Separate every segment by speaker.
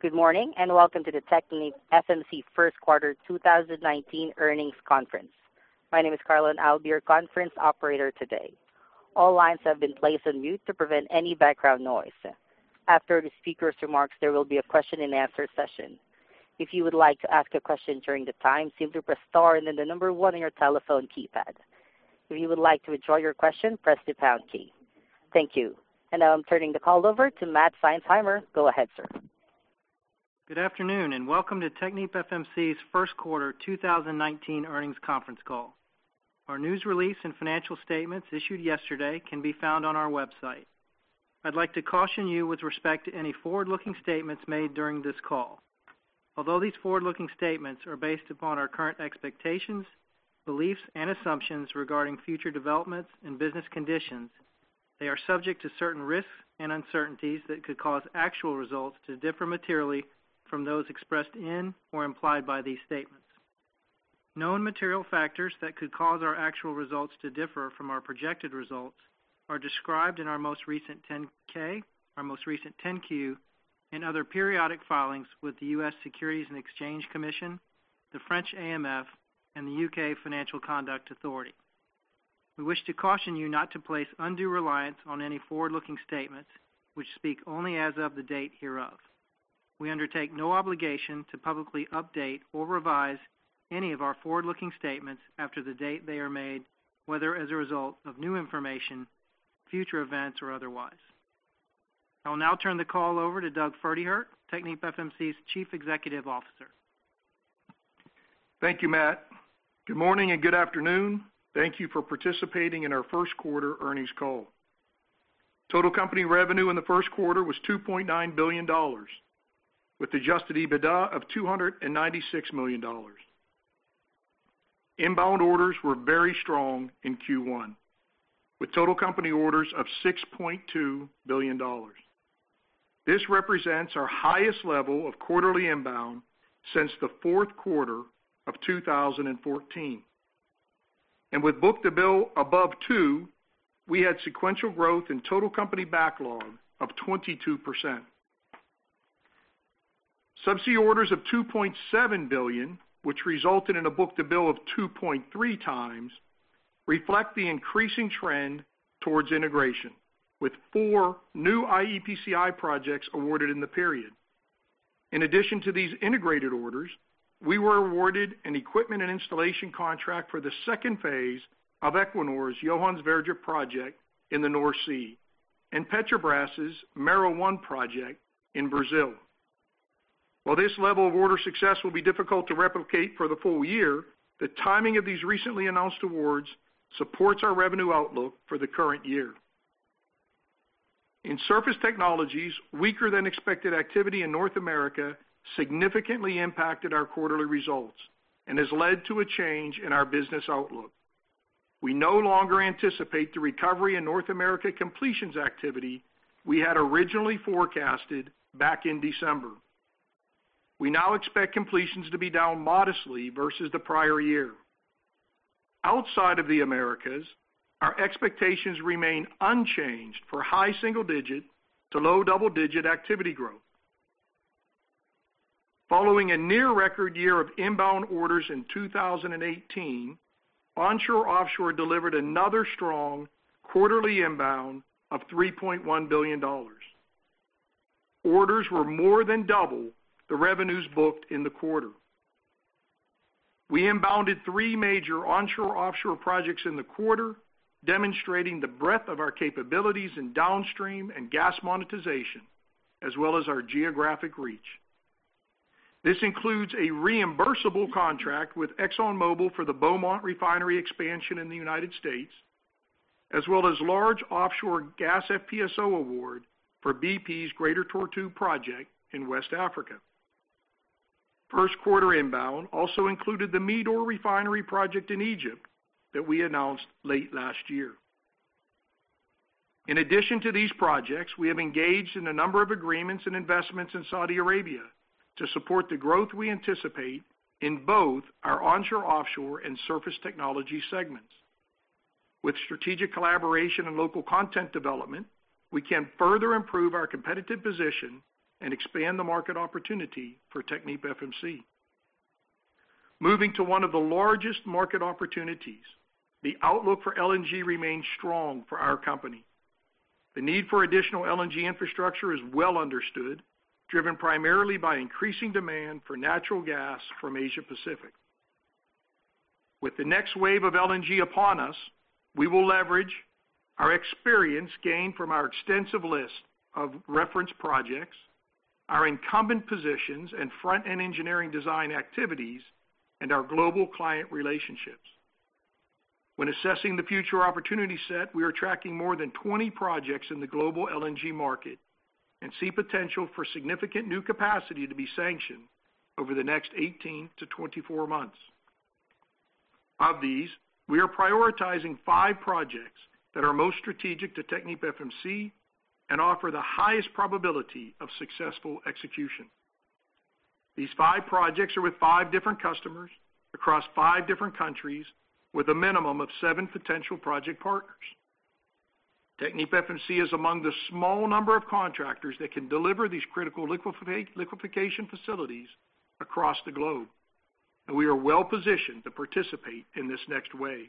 Speaker 1: Good morning and welcome to the TechnipFMC First Quarter 2019 Earnings Conference. My name is Carla and I'll be your conference operator today. All lines have been placed on mute to prevent any background noise. After the speaker's remarks, there will be a question and answer session. If you would like to ask a question during the time, simply press star and then the number 1 on your telephone keypad. If you would like to withdraw your question, press the pound key. Thank you. And now I'm turning the call over to Matt Seinsheimer. Go ahead, sir.
Speaker 2: Good afternoon and welcome to TechnipFMC's First Quarter 2019 Earnings Conference Call. Our news release and financial statements issued yesterday can be found on our website. I'd like to caution you with respect to any forward-looking statements made during this call. Although these forward-looking statements are based upon our current expectations, beliefs, and assumptions regarding future developments and business conditions, they are subject to certain risks and uncertainties that could cause actual results to differ materially from those expressed in or implied by these statements. Known material factors that could cause our actual results to differ from our projected results are described in our most recent 10-K, our most recent 10-Q, and other periodic filings with the U.S. Securities and Exchange Commission, the French AMF, and the U.K. Financial Conduct Authority. We wish to caution you not to place undue reliance on any forward-looking statements which speak only as of the date hereof. We undertake no obligation to publicly update or revise any of our forward-looking statements after the date they are made, whether as a result of new information, future events, or otherwise. I will now turn the call over to Doug Pferdehirt, TechnipFMC's Chief Executive Officer.
Speaker 3: Thank you, Matt. Good morning and good afternoon. Thank you for participating in our first quarter earnings call. Total company revenue in the first quarter was $2.9 billion. With adjusted EBITDA of $296 million. Inbound orders were very strong in Q1, with total company orders of $6.2 billion. This represents our highest level of quarterly inbound since the fourth quarter of 2014. And with book-to-bill above 2, we had sequential growth in total company backlog of 22%. Subsea orders of $2.7 billion, which resulted in a book-to-bill of 2.3 times, reflect the increasing trend towards integration, with 4 new iEPCI projects awarded in the period. In addition to these integrated orders, we were awarded an equipment and installation contract for the second phase of Equinor's Johan Sverdrup project in the North Sea and Petrobras's Mero 1 project in Brazil. While this level of order success will be difficult to replicate for the full year, the timing of these recently announced awards supports our revenue outlook for the current year. In Surface Technologies, weaker than expected activity in North America significantly impacted our quarterly results and has led to a change in our business outlook. We no longer anticipate the recovery in North America completions activity we had originally forecasted back in December. We now expect completions to be down modestly versus the prior year. Outside of the Americas, our expectations remain unchanged for high single-digit to low double-digit activity growth. Following a near-record year of inbound orders in 2018, onshore-offshore delivered another strong quarterly inbound of $3.1 billion. Orders were more than double the revenues booked in the quarter. We inbounded 3 major onshore-offshore projects in the quarter, demonstrating the breadth of our capabilities in downstream and gas monetization, as well as our geographic reach. This includes a reimbursable contract with ExxonMobil for the Beaumont refinery expansion in the United States, as well as large offshore gas FPSO award for BP's Greater Tortue project in West Africa. First quarter inbound also included the Meador refinery project in Egypt that we announced late last year. In addition to these projects, we have engaged in a number of agreements and investments in Saudi Arabia to support the growth we anticipate in both our onshore-offshore and Surface Technology segments. With strategic collaboration and local content development, we can further improve our competitive position and expand the market opportunity for TechnipFMC. Moving to one of the largest market opportunities, the outlook for LNG remains strong for our company. The need for additional LNG infrastructure is well understood, driven primarily by increasing demand for natural gas from Asia Pacific. With the next wave of LNG upon us, we will leverage our experience gained from our extensive list of reference projects, our incumbent positions and front-end engineering design activities, and our global client relationships. When assessing the future opportunity set, we are tracking more than 20 projects in the global LNG market and see potential for significant new capacity to be sanctioned over the next 18 to 24 months. Of these, we are prioritizing 5 projects that are most strategic to TechnipFMC and offer the highest probability of successful execution. These 5 projects are with 5 different customers across 5 different countries with a minimum of 7 potential project partners. TechnipFMC is among the small number of contractors that can deliver these critical liquefaction facilities across the globe, and we are well positioned to participate in this next wave.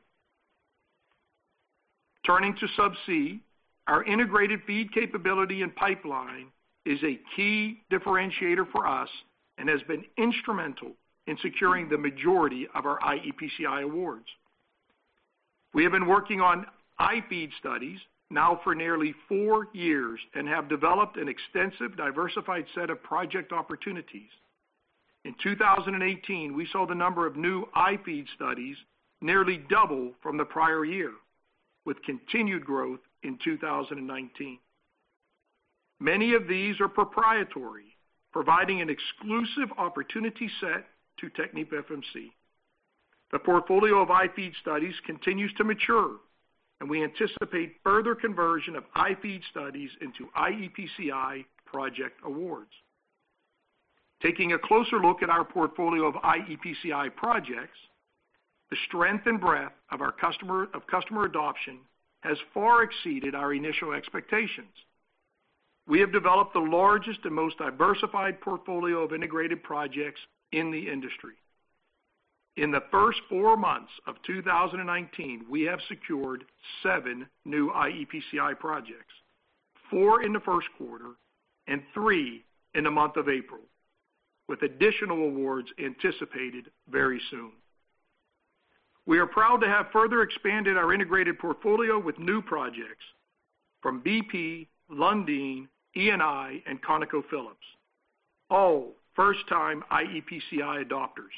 Speaker 3: Turning to Subsea, our integrated feed capability and pipeline is a key differentiator for us and has been instrumental in securing the majority of our iEPCI awards. We have been working on iFEED studies now for nearly 4 years and have developed an extensive, diversified set of project opportunities. In 2018, we saw the number of new iFEED studies nearly double from the prior year, with continued growth in 2019. Many of these are proprietary, providing an exclusive opportunity set to TechnipFMC. The portfolio of iFEED studies continues to mature, and we anticipate further conversion of iFEED studies into iEPCI project awards. Taking a closer look at our portfolio of iEPCI projects, the strength and breadth of our customer adoption has far exceeded our initial expectations. We have developed the largest and most diversified portfolio of integrated projects in the industry. In the first 4 months of 2019, we have secured 7 new iEPCI projects, 4 in the first quarter and 3 in the month of April, with additional awards anticipated very soon. We are proud to have further expanded our integrated portfolio with new projects from BP, Lundin, Eni, and ConocoPhillips, all first-time iEPCI adopters.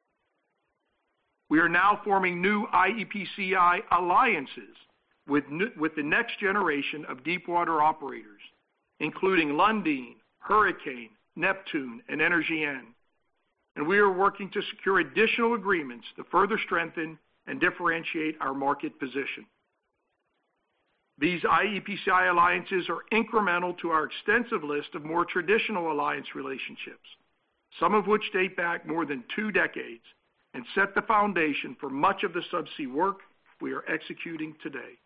Speaker 3: We are now forming new iEPCI alliances with the next generation of deepwater operators, including Lundin, Hurricane, Neptune, and Energean. And we are working to secure additional agreements to further strengthen and differentiate our market position. These iEPCI alliances are incremental to our extensive list of more traditional alliance relationships, some of which date back more than 2 decades and set the foundation for much of the subsea work we are executing today.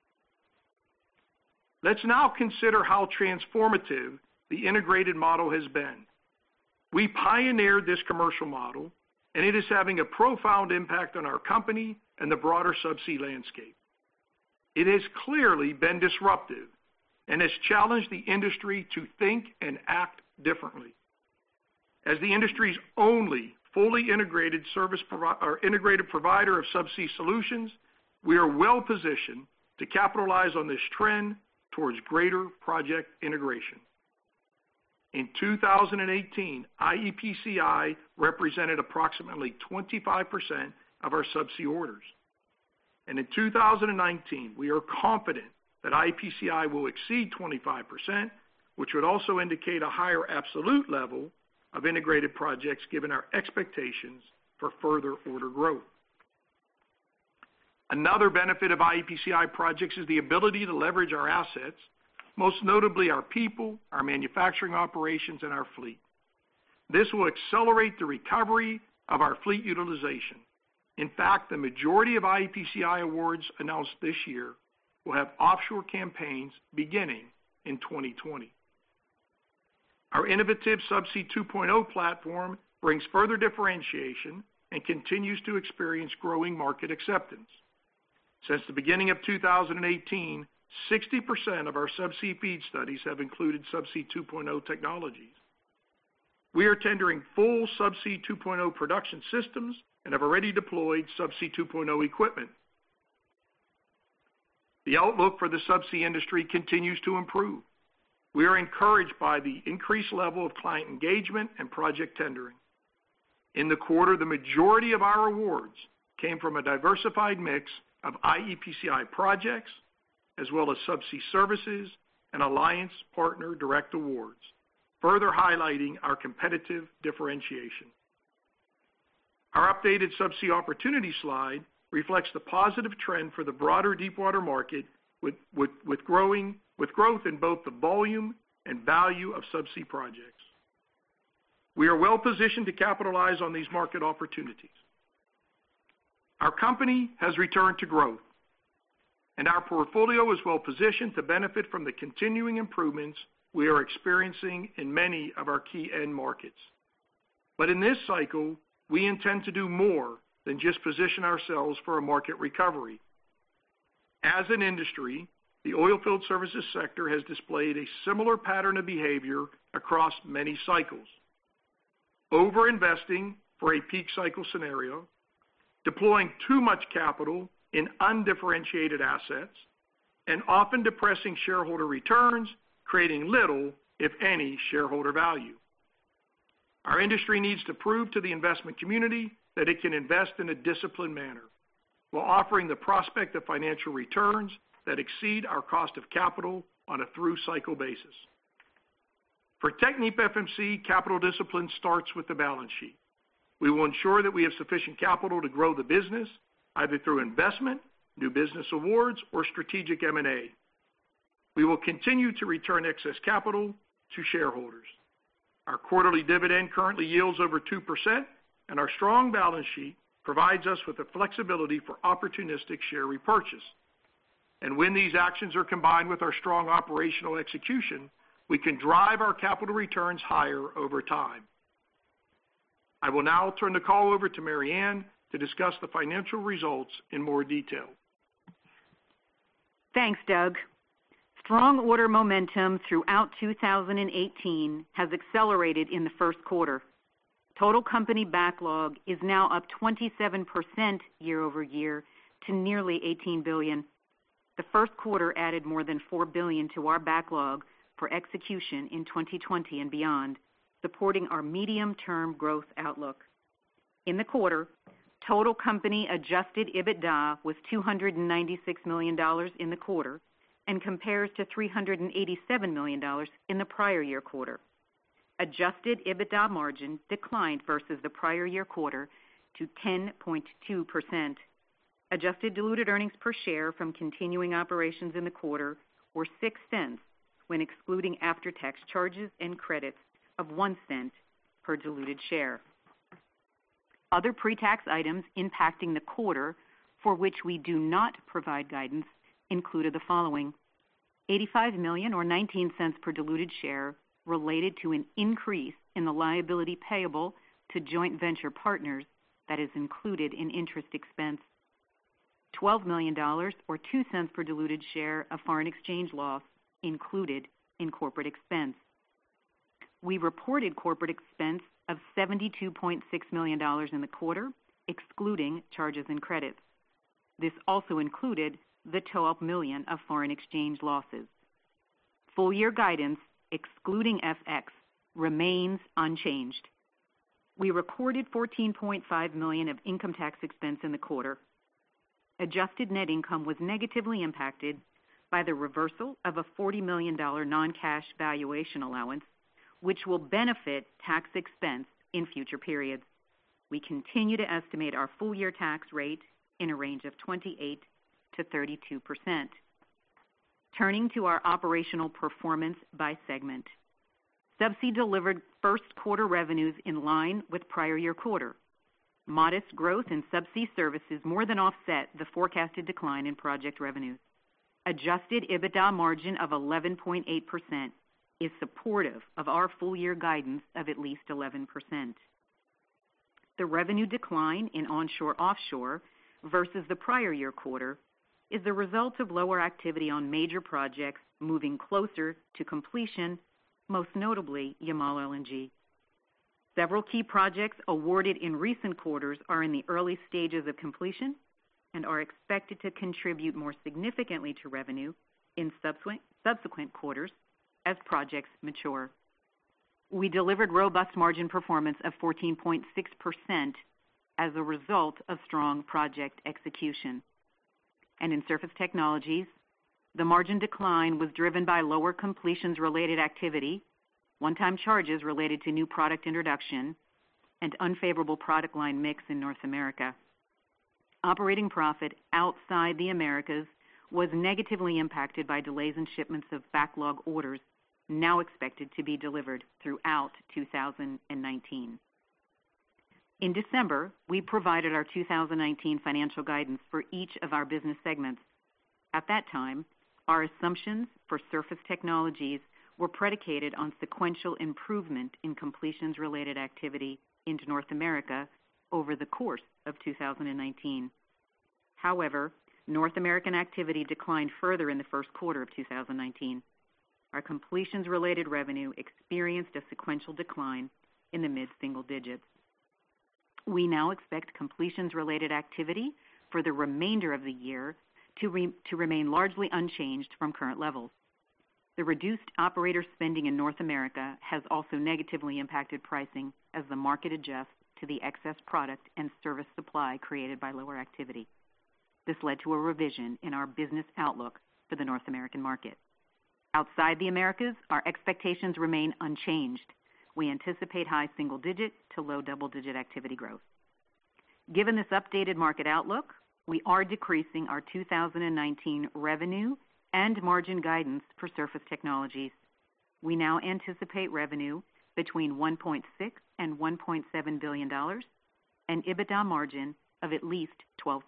Speaker 3: Let's now consider how transformative the integrated model has been. We pioneered this commercial model, and it is having a profound impact on our company and the broader subsea landscape. It has clearly been disruptive and has challenged the industry to think and act differently. As the industry's only fully integrated integrated provider of subsea solutions, we are well positioned to capitalize on this trend towards greater project integration. In 2018, iEPCI represented approximately 25% of our subsea orders. And in 2019, we are confident that iEPCI will exceed 25%, which would also indicate a higher absolute level of integrated projects given our expectations for further order growth. Another benefit of iEPCI projects is the ability to leverage our assets, most notably our people, our manufacturing operations, and our fleet. This will accelerate the recovery of our fleet utilization. In fact, the majority of iEPCI awards announced this year will have offshore campaigns beginning in 2020. Our innovative Subsea 2.0 platform brings further differentiation and continues to experience growing market acceptance. Since the beginning of 2018, 60% of our subsea feed studies have included Subsea 2.0 technologies. We are tendering full Subsea 2.0 production systems and have already deployed Subsea 2.0 equipment. The outlook for the subsea industry continues to improve. We are encouraged by the increased level of client engagement and project tendering. In the quarter, the majority of our awards came from a diversified mix of iEPCI projects, as well as subsea services and alliance partner direct awards, further highlighting our competitive differentiation. Our updated subsea opportunity slide reflects the positive trend for the broader deepwater market with growth in both the volume and value of subsea projects. We are well positioned to capitalize on these market opportunities. Our company has returned to growth, and our portfolio is well positioned to benefit from the continuing improvements we are experiencing in many of our key end markets. But in this cycle, we intend to do more than just position ourselves for a market recovery. As an industry, the oilfield services sector has displayed a similar pattern of behavior across many cycles. Over-investing for a peak cycle scenario, deploying too much capital in undifferentiated assets, and often depressing shareholder returns, creating little, if any, shareholder value. Our industry needs to prove to the investment community that it can invest in a disciplined manner while offering the prospect of financial returns that exceed our cost of capital on a through-cycle basis. For TechnipFMC, capital discipline starts with the balance sheet. We will ensure that we have sufficient capital to grow the business, either through investment, new business awards, or strategic M&A. We will continue to return excess capital to shareholders. Our quarterly dividend currently yields over 2%, and our strong balance sheet provides us with the flexibility for opportunistic share repurchase. And when these actions are combined with our strong operational execution, we can drive our capital returns higher over time. I will now turn the call over to Mary Ann to discuss the financial results in more detail.
Speaker 4: Thanks, Doug. Strong order momentum throughout 2018 has accelerated in the first quarter. Total company backlog is now up 27% year over year to nearly $18 billion. The first quarter added more than $4 billion to our backlog for execution in 2020 and beyond, supporting our medium-term growth outlook. In the quarter, total company adjusted EBITDA was $296 million in the quarter and compares to $387 million in the prior year quarter. Adjusted EBITDA margin declined versus the prior year quarter to 10.2%. Adjusted diluted earnings per share from continuing operations in the quarter were 6 cents when excluding after-tax charges and credits of 1 cent per diluted share. Other pre-tax items impacting the quarter for which we do not provide guidance included the following: $85 million or 19 cents per diluted share related to an increase in the liability payable to joint venture partners that is included in interest expense. $12 million or 2 cents per diluted share of foreign exchange loss included in corporate expense. We reported corporate expense of $72.6 million in the quarter, excluding charges and credits. This also included the $12 million of foreign exchange losses. Full year guidance, excluding FX, remains unchanged. We recorded $14.5 million of income tax expense in the quarter. Adjusted net income was negatively impacted by the reversal of a $40 million non-cash valuation allowance, which will benefit tax expense in future periods. We continue to estimate our full year tax rate in a range of 28 to 32%. Turning to our operational performance by segment. Subsea delivered first quarter revenues in line with prior year quarter. Modest growth in subsea services more than offset the forecasted decline in project revenues. Adjusted EBITDA margin of 11.8% is supportive of our full-year guidance of at least 11%. The revenue decline in onshore-offshore versus the prior year quarter is the result of lower activity on major projects moving closer to completion, most notably Yamal LNG. Several key projects awarded in recent quarters are in the early stages of completion and are expected to contribute more significantly to revenue in subsequent quarters as projects mature. We delivered robust margin performance of 14.6% as a result of strong project execution. And in Surface Technologies, the margin decline was driven by lower completions-related activity, one-time charges related to new product introduction, and unfavorable product line mix in North America. Operating profit outside the Americas was negatively impacted by delays in shipments of backlog orders now expected to be delivered throughout 2019. In December, we provided our 2019 financial guidance for each of our business segments. At that time, our assumptions for Surface Technologies were predicated on sequential improvement in completions-related activity into North America over the course of 2019. However, North American activity declined further in the first quarter of 2019. Our completions-related revenue experienced a sequential decline in the mid-single digits. We now expect completions-related activity for the remainder of the year to remain largely unchanged from current levels. The reduced operator spending in North America has also negatively impacted pricing as the market adjusts to the excess product and service supply created by lower activity. This led to a revision in our business outlook for the North American market. Outside the Americas, our expectations remain unchanged. We anticipate high single-digit to low double-digit activity growth. Given this updated market outlook, we are decreasing our 2019 revenue and margin guidance for Surface Technologies. We now anticipate revenue between $1.6 and $1.7 billion and EBITDA margin of at least 12%.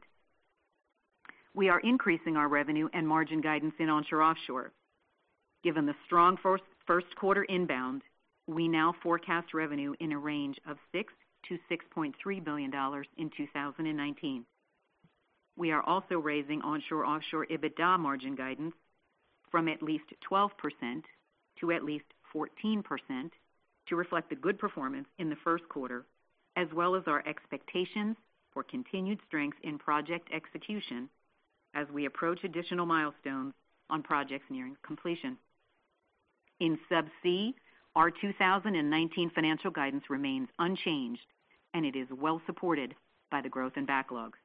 Speaker 4: We are increasing our revenue and margin guidance in onshore-offshore. Given the strong first quarter inbound, we now forecast revenue in a range of $6 to $6.3 billion in 2019. We are also raising onshore-offshore EBITDA margin guidance from at least 12% to at least 14% to reflect the good performance in the first quarter, as well as our expectations for continued strength in project execution as we approach additional milestones on projects nearing completion. In Subsea, our 2019 financial guidance remains unchanged, and it is well supported by the growth in backlog.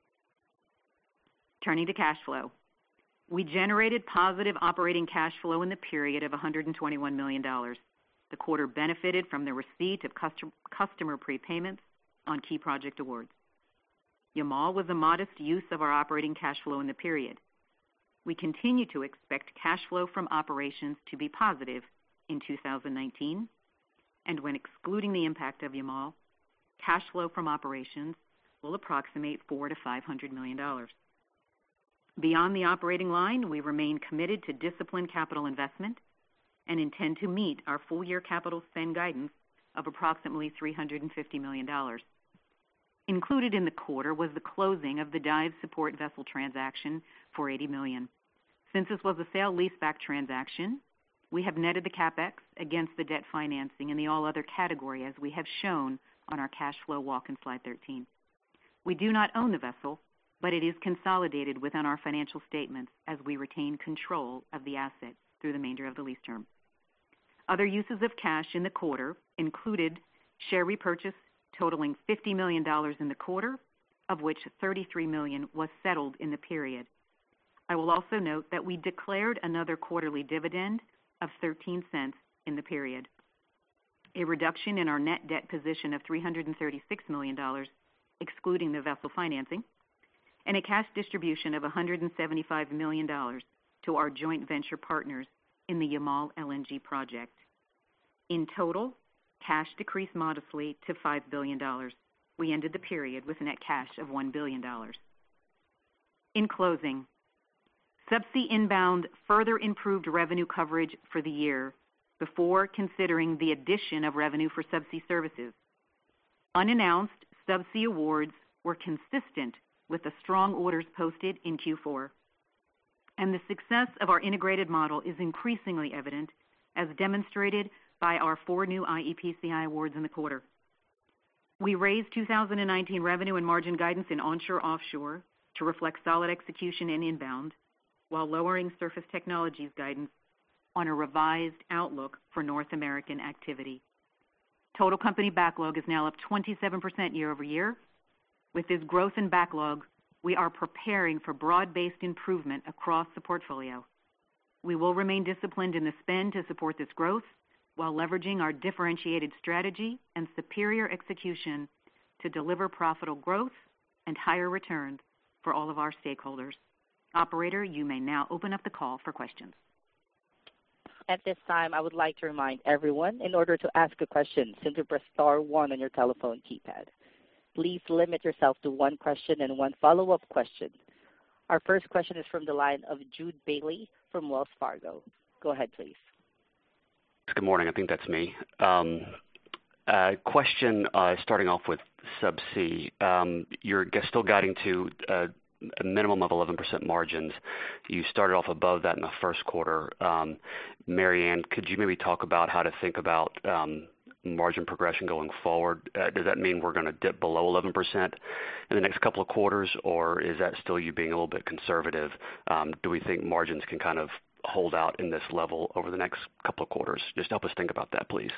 Speaker 4: Turning to cash flow. We generated positive operating cash flow in the period of $121 million. The quarter benefited from the receipt of customer prepayments on key project awards. Yamal was a modest use of our operating cash flow in the period. We continue to expect cash flow from operations to be positive in 2019, and when excluding the impact of Yamal, cash flow from operations will approximate $400 to $500 million. Beyond the operating line, we remain committed to disciplined capital investment and intend to meet our full-year capital spend guidance of approximately $350 million. Included in the quarter was the closing of the dive support vessel transaction for $80 million. Since this was a sale-leaseback transaction, we have netted the CapEx against the debt financing in the all other category, as we have shown on our cash flow walk in slide 13. We do not own the vessel, but it is consolidated within our financial statements as we retain control of the asset through the remainder of the lease term. Other uses of cash in the quarter included share repurchase totaling $50 million in the quarter, of which $33 million was settled in the period. I will also note that we declared another quarterly dividend of 13 cents in the period. A reduction in our net debt position of $336 million, excluding the vessel financing, and a cash distribution of $175 million to our joint venture partners in the Yamal LNG project. In total, cash decreased modestly to $5 billion. We ended the period with net cash of $1 billion. In closing, Subsea inbound further improved revenue coverage for the year, before considering the addition of revenue for subsea services. Unannounced subsea awards were consistent with the strong orders posted in Q4. And the success of our integrated model is increasingly evident, as demonstrated by our 4 new iEPCI awards in the quarter. We raised 2019 revenue and margin guidance in onshore offshore to reflect solid execution and inbound, while lowering Surface Technologies guidance on a revised outlook for North American activity. Total company backlog is now up 27% year over year. With this growth in backlog, we are preparing for broad-based improvement across the portfolio. We will remain disciplined in the spend to support this growth while leveraging our differentiated strategy and superior execution to deliver profitable growth and higher returns for all of our stakeholders. Operator, you may now open up the call for questions.
Speaker 1: At this time, I would like to remind everyone, in order to ask a question, simply press star 1 on your telephone keypad. Please limit yourself to 1 question and 1 follow-up question. Our first question is from the line of Jude Bailey from Wells Fargo. Go ahead, please.
Speaker 5: Good morning. I think that's me. Question starting off with subsea. You're still guiding to a minimum of 11% margins. You started off above that in the first quarter. Marianne, could you maybe talk about how to think about margin progression going forward? Does that mean we're going to dip below 11% in the next couple of quarters, or is that still you being a little bit conservative? Do we think margins can kind of hold out in this level over the next couple of quarters? Just help us think about that, please.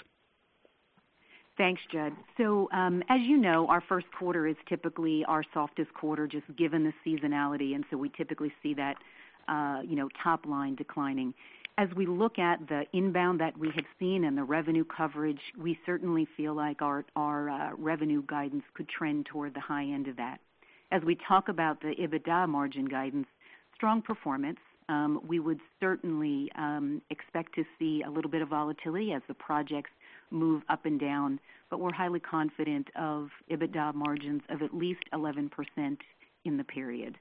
Speaker 4: Thanks, Judd. So as you know, our first quarter is typically our softest quarter, just given the seasonality, and so we typically see that, top line declining. As we look at the inbound that we have seen and the revenue coverage, we certainly feel like our revenue guidance could trend toward the high end of that. As we talk about the EBITDA margin guidance, strong performance, we would certainly expect to see a little bit of volatility as the projects move up and down, but we're highly confident of EBITDA margins of at least 11% in the period.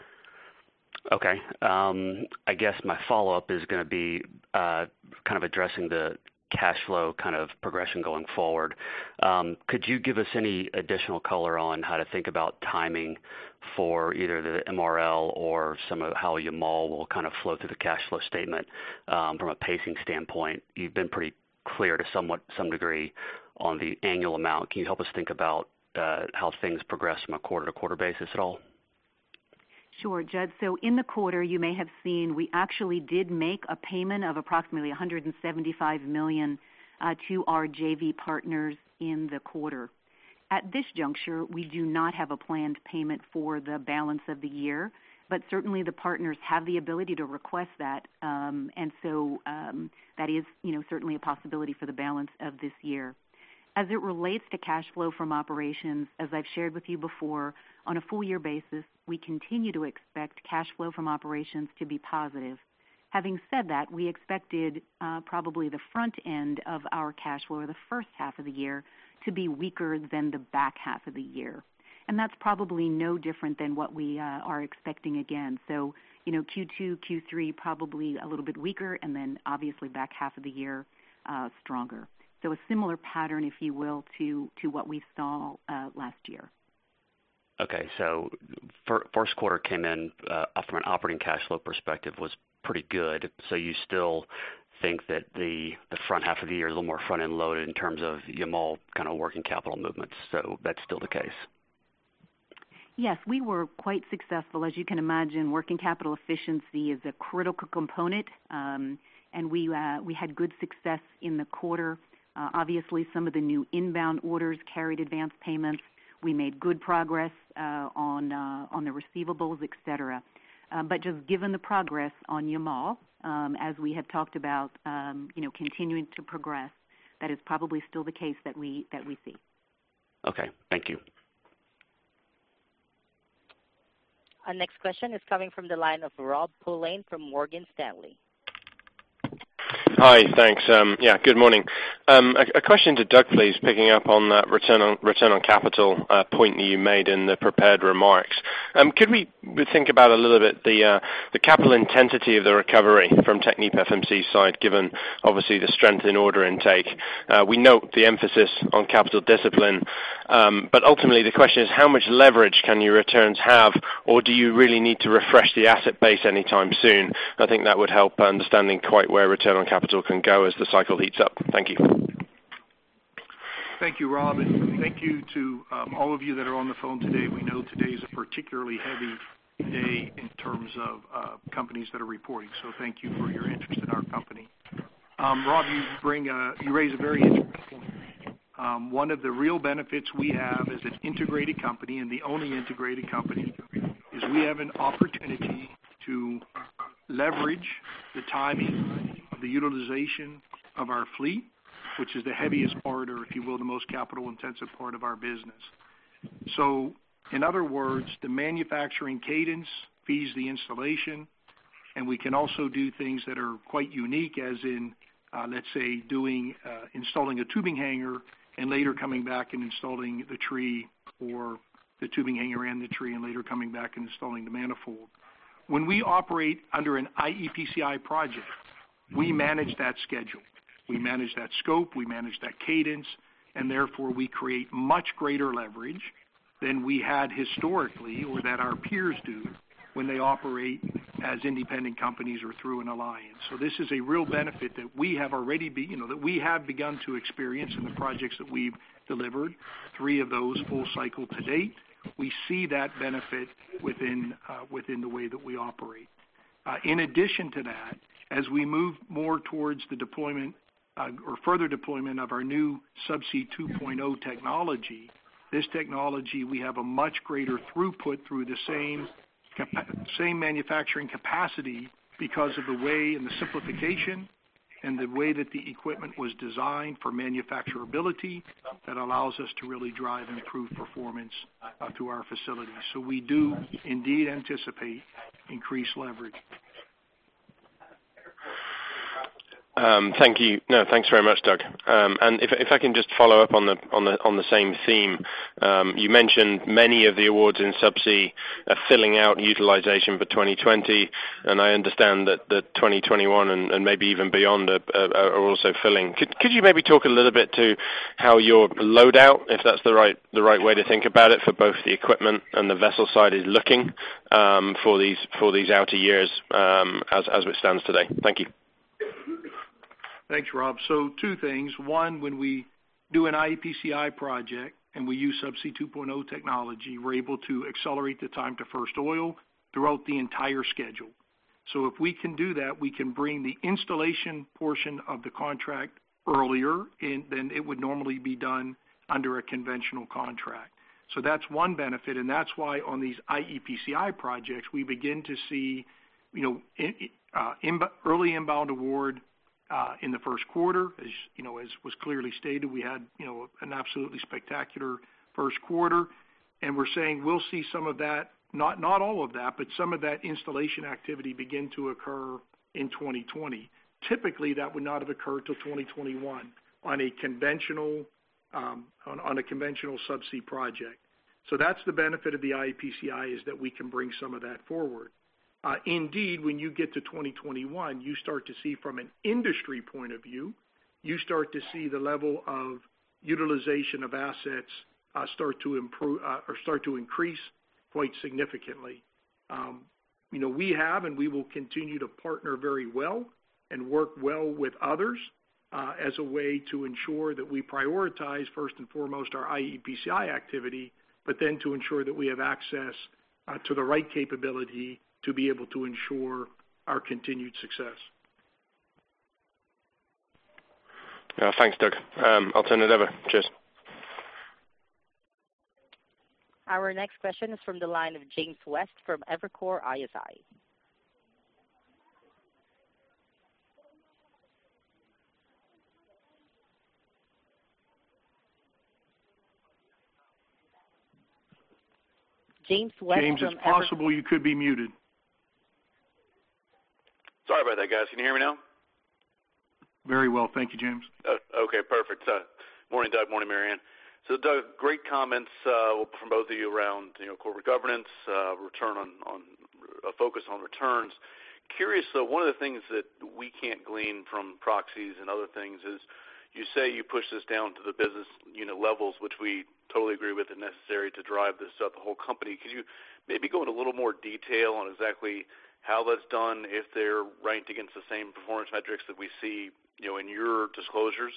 Speaker 5: Okay. I guess my follow-up is going to be kind of addressing the cash flow kind of progression going forward. Could you give us any additional color on how to think about timing for either the MRL or some of how Yamal will kind of flow through the cash flow statement from a pacing standpoint? You've been pretty clear to some degree on the annual amount. Can you help us think about how things progress from a quarter-to-quarter basis at all?
Speaker 4: Sure, Judd. So in the quarter, you may have seen we actually did make a payment of approximately $175 million to our JV partners in the quarter. At this juncture, we do not have a planned payment for the balance of the year, but certainly the partners have the ability to request that, and so that is, certainly a possibility for the balance of this year. As it relates to cash flow from operations, as I've shared with you before, on a full-year basis, we continue to expect cash flow from operations to be positive. Having said that, we expected probably the front end of our cash flow, or the first half of the year, to be weaker than the back half of the year. And that's probably no different than what we are expecting again. So, Q2, Q3 probably a little bit weaker, and then obviously back half of the year stronger. So a similar pattern, if you will, to what we saw last year.
Speaker 5: Okay, so first quarter came in from an operating cash flow perspective was pretty good. So you still think that the front half of the year is a little more front-end loaded in terms of Yamal kind of working capital movements. So that's still the case.
Speaker 4: Yes, we were quite successful. As you can imagine, working capital efficiency is a critical component, and we had good success in the quarter. Obviously, some of the new inbound orders carried advance payments. We made good progress on the receivables, et cetera. But just given the progress on Yamal, as we have talked about, continuing to progress, that is probably still the case that we see.
Speaker 5: Okay, thank you.
Speaker 1: Our next question is coming from the line of Rob Pulleyn from Morgan Stanley.
Speaker 6: Hi, thanks. Yeah, good morning. A question to Doug, please, picking up on that return on capital point that you made in the prepared remarks. Could we think about a little bit the capital intensity of the recovery from TechnipFMC's side, given obviously the strength in order intake? We note the emphasis on capital discipline, but ultimately the question is how much leverage can your returns have, or do you really need to refresh the asset base anytime soon? I think that would help understanding quite where return on capital can go as the cycle heats up. Thank you.
Speaker 3: Thank you, Rob, and thank you to all of you that are on the phone today. We know today is a particularly heavy day in terms of companies that are reporting, so thank you for your interest in our company. Rob, you raise a very interesting point. One of the real benefits we have as an integrated company, and the only integrated company, is we have an opportunity to leverage the timing of the utilization of our fleet, which is the heaviest part, or if you will, the most capital-intensive part of our business. So, in other words, the manufacturing cadence feeds the installation, and we can also do things that are quite unique, as in, let's say, installing a tubing hanger and later coming back and installing the tree, or the tubing hanger and the tree, and later coming back and installing the manifold. When we operate under an iEPCI project, we manage that schedule. We manage that scope, we manage that cadence, and therefore we create much greater leverage than we had historically, or that our peers do when they operate as independent companies or through an alliance. So this is a real benefit that we have already that we have begun to experience in the projects that we've delivered, 3 of those full cycle to date. We see that benefit within the way that we operate. In addition to that, as we move more towards the deployment or further deployment of our new Subsea 2.0 technology, this technology, we have a much greater throughput through the same manufacturing capacity because of the way and the simplification and the way that the equipment was designed for manufacturability that allows us to really drive improved performance through our facilities. So we do indeed anticipate increased leverage.
Speaker 6: Thank you. No, thanks very much, Doug. And if I can just follow up on the same theme, you mentioned many of the awards in Subsea are filling out utilization for 2020, and I understand that 2021 and maybe even beyond are also filling. Could you maybe talk a little bit to how your loadout, if that's the right way to think about it, for both the equipment and the vessel side is looking for these outer years as it stands today? Thank you.
Speaker 3: Thanks, Rob. So 2 things. One, when we do an iEPCI project and we use Subsea 2.0 technology, we're able to accelerate the time to first oil throughout the entire schedule. So if we can do that, we can bring the installation portion of the contract earlier than it would normally be done under a conventional contract. So that's one benefit, and that's why on these iEPCI projects, we begin to see early inbound award in the first quarter. As was clearly stated, we had an absolutely spectacular first quarter, and we're saying we'll see some of that, not all of that, but some of that installation activity begin to occur in 2020. Typically, that would not have occurred till 2021 on a conventional subsea project. So that's the benefit of the iEPCI, is that we can bring some of that forward. Indeed, when you get to 2021, you start to see from an industry point of view, you start to see the level of utilization of assets start to improve or start to increase quite significantly. We have and we will continue to partner very well and work well with others as a way to ensure that we prioritize first and foremost our iEPCI activity, but then to ensure that we have access to the right capability to be able to ensure our continued success.
Speaker 6: Thanks, Doug. I'll turn it over. Cheers.
Speaker 1: Our next question is from the line of James West from Evercore ISI. James West.
Speaker 3: James, it's possible you could be muted.
Speaker 7: Sorry about that, guys. Can you hear me now?
Speaker 3: Very well. Thank you, James.
Speaker 7: Okay, perfect. Morning, Doug. Morning, Marianne. So, Doug, great comments from both of you around corporate governance, return on a focus on returns. Curious, though, one of the things that we can't glean from proxies and other things is you say you push this down to the business unit levels, which we totally agree with and necessary to drive this up the whole company. Could you maybe go into a little more detail on exactly how that's done, if they're ranked against the same performance metrics that we see in your disclosures?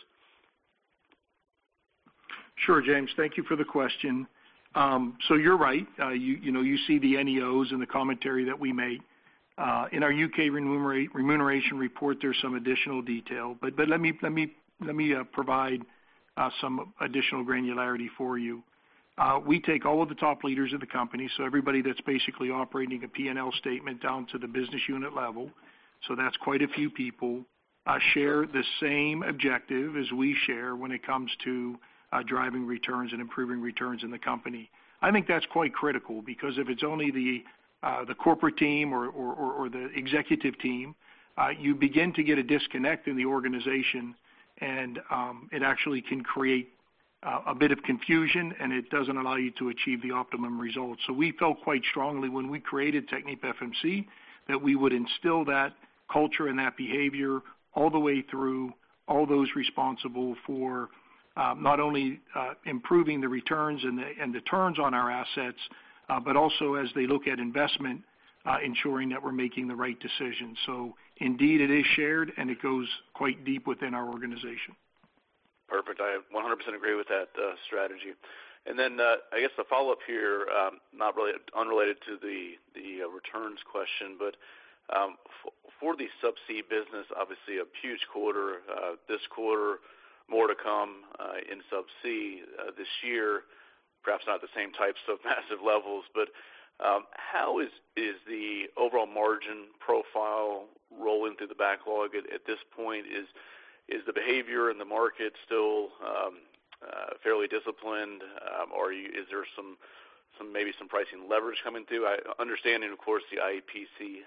Speaker 3: Sure, James. Thank you for the question. So you're right. You see the NEOs and the commentary that we made. In our UK remuneration report, there's some additional detail, but let me provide some additional granularity for you. We take all of the top leaders of the company, so everybody that's basically operating a P&L statement down to the business unit level, so that's quite a few people, share the same objective as we share when it comes to driving returns and improving returns in the company. I think that's quite critical, because if it's only the corporate team or the executive team, you begin to get a disconnect in the organization, and it actually can create a bit of confusion, and it doesn't allow you to achieve the optimum results. So we felt quite strongly when we created TechnipFMC that we would instill that culture and that behavior all the way through all those responsible for not only improving the returns and the turns on our assets, but also as they look at investment, ensuring that we're making the right decisions. So indeed it is shared, and it goes quite deep within our organization.
Speaker 7: Perfect. I 100% agree with that strategy. And then I guess the follow-up here, not really unrelated to the returns question, but for the subsea business, obviously a huge quarter. This quarter, more to come in subsea this year, perhaps not the same types of massive levels, but how is the overall margin profile rolling through the backlog at this point? Is the behavior in the market still fairly disciplined, or is there maybe some pricing leverage coming through? Understanding, of course, the IEPCI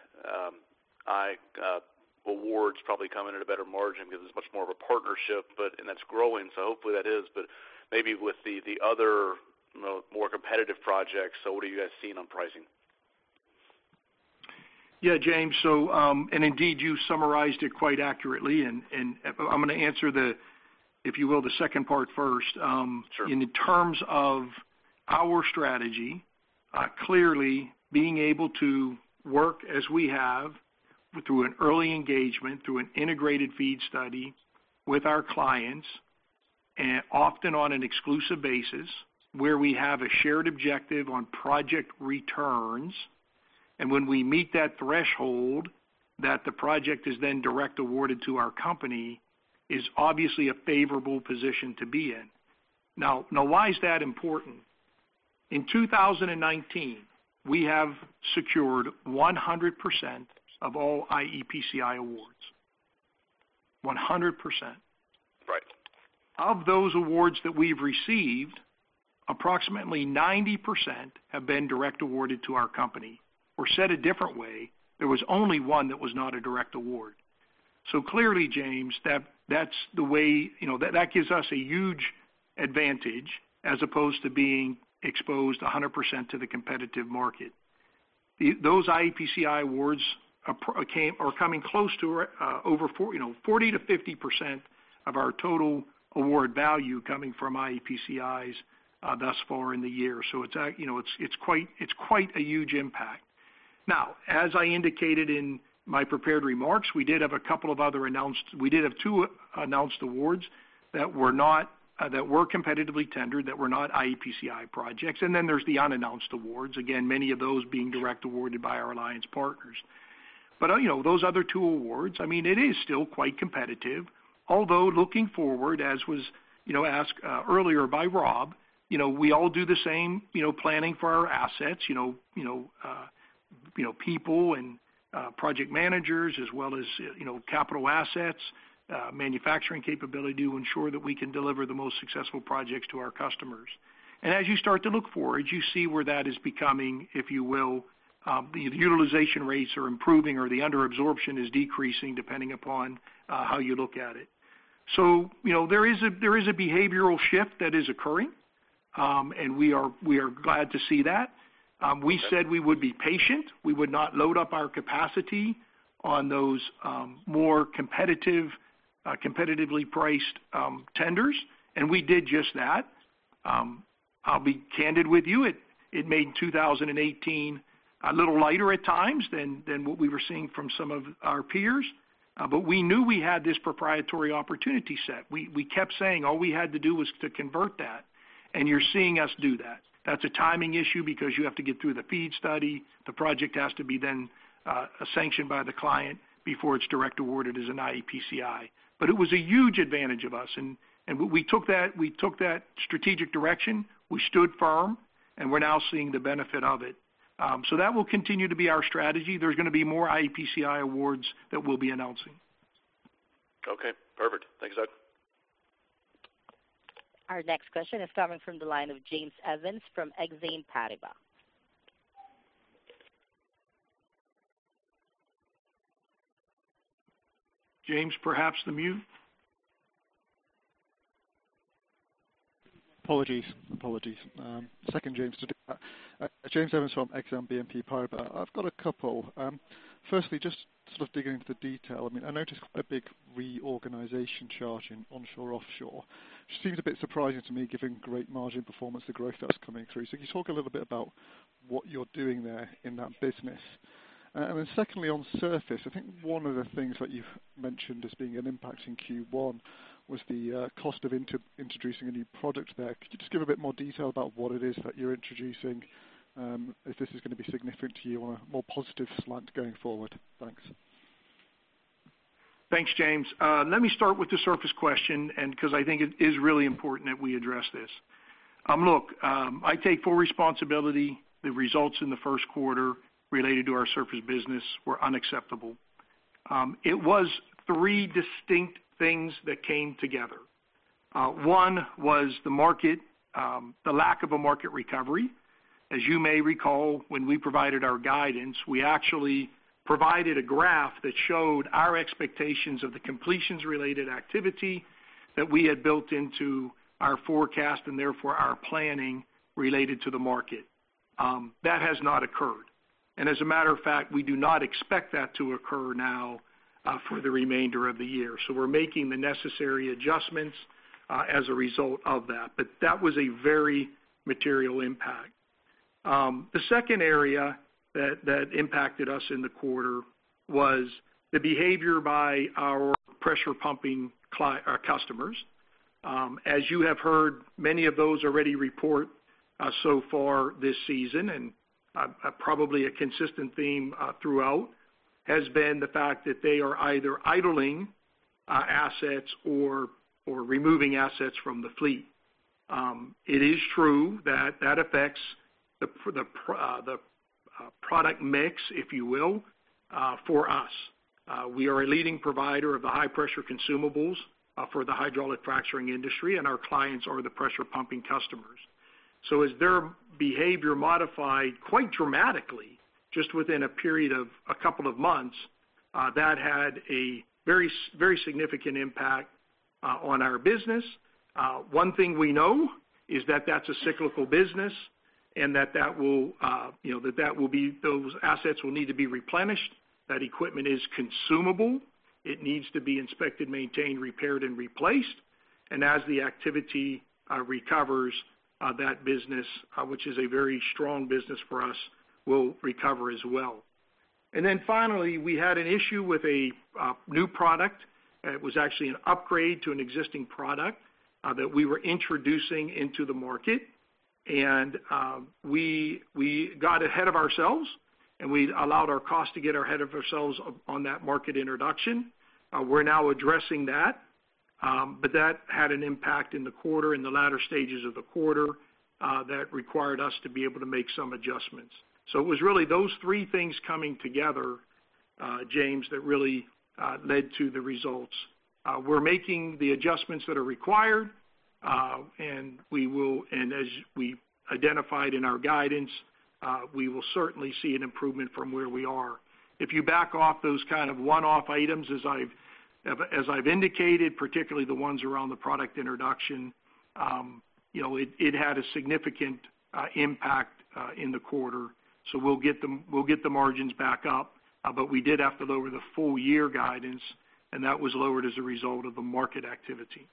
Speaker 7: awards probably come in at a better margin because it's much more of a partnership, and that's growing, so hopefully that is. But maybe with the other more competitive projects, so what are you guys seeing on pricing?
Speaker 3: Yeah, James. So, and indeed, you summarized it quite accurately, and I'm going to answer if you will, the second part first.
Speaker 7: Sure.
Speaker 3: In terms of our strategy, clearly being able to work as we have through an early engagement, through an integrated FEED study with our clients, and often on an exclusive basis, where we have a shared objective on project returns, and when we meet that threshold that the project is then direct awarded to our company, is obviously a favorable position to be in. Now why is that important? In 2019, we have secured 100% of all iEPCI awards. 100%.
Speaker 7: Right.
Speaker 3: Of those awards that we've received, approximately 90% have been direct awarded to our company. Or said a different way, there was only one that was not a direct award. So clearly, James, that's the way, that gives us a huge advantage as opposed to being exposed 100% to the competitive market. Those iEPCI awards are coming close to over 40 to 50% of our total award value coming from iEPCIs thus far in the year. So it's quite a huge impact. Now, as I indicated in my prepared remarks, we did have two announced awards that were competitively tendered, that were not iEPCI projects, and then there's the unannounced awards. Again, many of those being direct awarded by our alliance partners. But those other two awards, it is still quite competitive. Although looking forward, as was asked earlier by Rob, we all do the same planning for our assets. People and project managers, as well as capital assets, manufacturing capability to ensure that we can deliver the most successful projects to our customers. And as you start to look forward, you see where that is becoming, if you will, the utilization rates are improving or the under absorption is decreasing depending upon how you look at it. So, there is a behavioral shift that is occurring, and we are glad to see that. We said we would be patient. We would not load up our capacity on those more competitively priced tenders, and we did just that. I'll be candid with you. It made 2018 a little lighter at times than what we were seeing from some of our peers. But we knew we had this proprietary opportunity set. We kept saying all we had to do was to convert that, and you're seeing us do that. That's a timing issue because you have to get through the FEED study. The project has to be then sanctioned by the client before it's direct awarded as an IEPCI. But it was a huge advantage of us, and we took that strategic direction. We stood firm, and we're now seeing the benefit of it. So that will continue to be our strategy. There's going to be more IEPCI awards that we'll be announcing.
Speaker 7: Okay, perfect. Thanks, Doug.
Speaker 1: Our next question is coming from the line of James Evans from Exane Paribas.
Speaker 3: James, perhaps the mute.
Speaker 8: Apologies. Second James to do that. James Evans from Exane BNP Paribas. I've got a couple. Firstly, just sort of digging into the detail. I noticed quite a big reorganization charge in onshore offshore, which seems a bit surprising to me given great margin performance, the growth that's coming through. So can you talk a little bit about what you're doing there in that business? And then secondly, on surface, I think one of the things that you've mentioned as being an impact in Q1 was the cost of introducing a new product there. Could you just give a bit more detail about what it is that you're introducing, if this is going to be significant to you on a more positive slant going forward? Thanks.
Speaker 3: Thanks, James. Let me start with the surface question, and because I think it is really important that we address this. Look, I take full responsibility. The results in the first quarter related to our surface business were unacceptable. It was three distinct things that came together. One was the market, the lack of a market recovery. As you may recall, when we provided our guidance, we actually provided a graph that showed our expectations of the completions-related activity that we had built into our forecast and therefore our planning related to the market. That has not occurred. And as a matter of fact, we do not expect that to occur now for the remainder of the year. So we're making the necessary adjustments as a result of that. But that was a very material impact. The second area that impacted us in the quarter was the behavior by our pressure pumping customers. As you have heard, many of those already report so far this season, and probably a consistent theme throughout, has been the fact that they are either idling assets or removing assets from the fleet. It is true that that affects the product mix, if you will, for us. We are a leading provider of the high-pressure consumables for the hydraulic fracturing industry, and our clients are the pressure pumping customers. So as their behavior modified quite dramatically just within a period of a couple of months, that had a very, very significant impact on our business. One thing we know is that that's a cyclical business, and that will be, those assets will need to be replenished. That equipment is consumable. It needs to be inspected, maintained, repaired, and replaced. And as the activity recovers, that business, which is a very strong business for us, will recover as well. And then finally, we had an issue with a new product. It was actually an upgrade to an existing product that we were introducing into the market. And we got ahead of ourselves, and we allowed our cost to get ahead of ourselves on that market introduction. We're now addressing that. But that had an impact in the quarter, in the latter stages of the quarter, that required us to be able to make some adjustments. So it was really those three things coming together, James, that really led to the results. We're making the adjustments that are required, and as we identified in our guidance, we will certainly see an improvement from where we are. If you back off those kind of one-off items, as I've As I've indicated, particularly the ones around the product introduction, it had a significant impact in the quarter. So we'll get the margins back up, but we did have to lower the full year guidance, and that was lowered as a result of the market activity.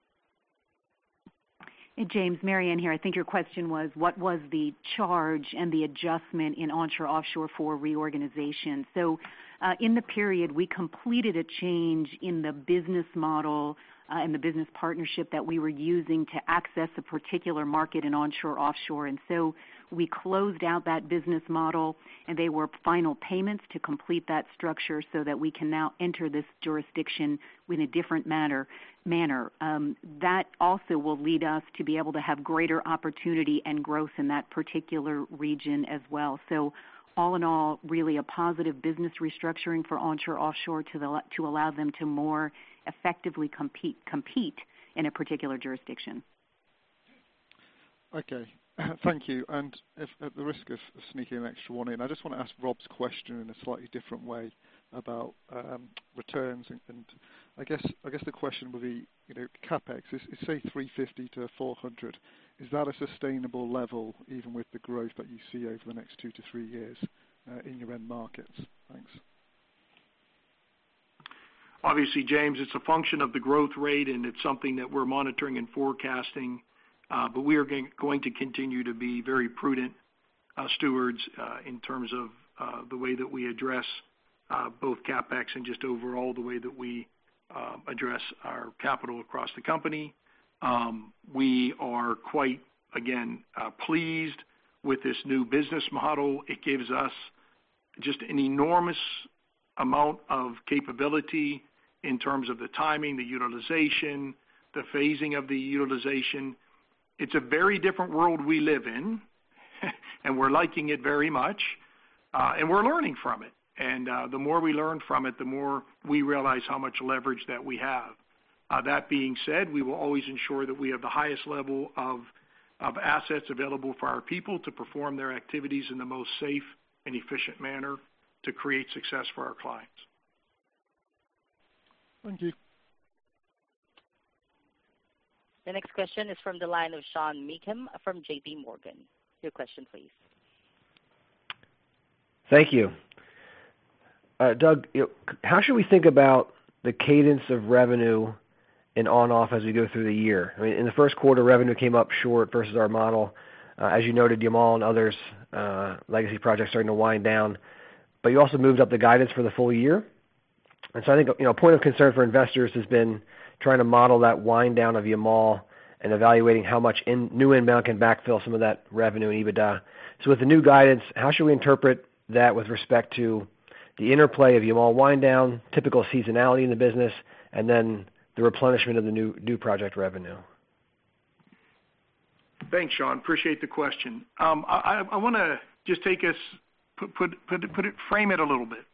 Speaker 4: Hey, James, Marianne here. I think your question was, what was the charge and the adjustment in onshore offshore for reorganization? So in the period, we completed a change in the business model and the business partnership that we were using to access a particular market in onshore offshore. And so we closed out that business model, and they were final payments to complete that structure so that we can now enter this jurisdiction in a different manner. That also will lead us to be able to have greater opportunity and growth in that particular region as well. So all in all, really a positive business restructuring for onshore offshore to allow them to more effectively compete in a particular jurisdiction.
Speaker 8: Okay. Thank you. And if, at the risk of sneaking an extra one in, I just want to ask Rob's question in a slightly different way about returns. And I guess the question would be, CapEx is say 350 to 400. Is that a sustainable level even with the growth that you see over the next 2 to 3 years in your end markets? Thanks.
Speaker 3: Obviously, James, it's a function of the growth rate, and it's something that we're monitoring and forecasting. But we are going to continue to be very prudent stewards in terms of the way that we address both CapEx and just overall the way that we address our capital across the company. We are quite, again, pleased with this new business model. It gives us just an enormous amount of capability in terms of the timing, the utilization, the phasing of the utilization. It's a very different world we live in, and we're liking it very much, and we're learning from it. And the more we learn from it, the more we realize how much leverage that we have. That being said, we will always ensure that we have the highest level of assets available for our people to perform their activities in the most safe and efficient manner to create success for our clients.
Speaker 8: Thank you.
Speaker 1: The next question is from the line of Sean Meakim from J.P. Morgan. Your question, please.
Speaker 9: Thank you. Doug, how should we think about the cadence of revenue in on-off as we go through the year? I mean, in the first quarter, revenue came up short versus our model. As you noted, Yamal and others, legacy projects starting to wind down. But you also moved up the guidance for the full year. And so I think a point of concern for investors has been trying to model that wind down of Yamal and evaluating how much new inbound can backfill some of that revenue and EBITDA. So with the new guidance, how should we interpret that with respect to the interplay of Yamal wind down, typical seasonality in the business, and then the replenishment of the new project revenue?
Speaker 3: Thanks, Sean. Appreciate the question. I want to just take us, frame it a little bit.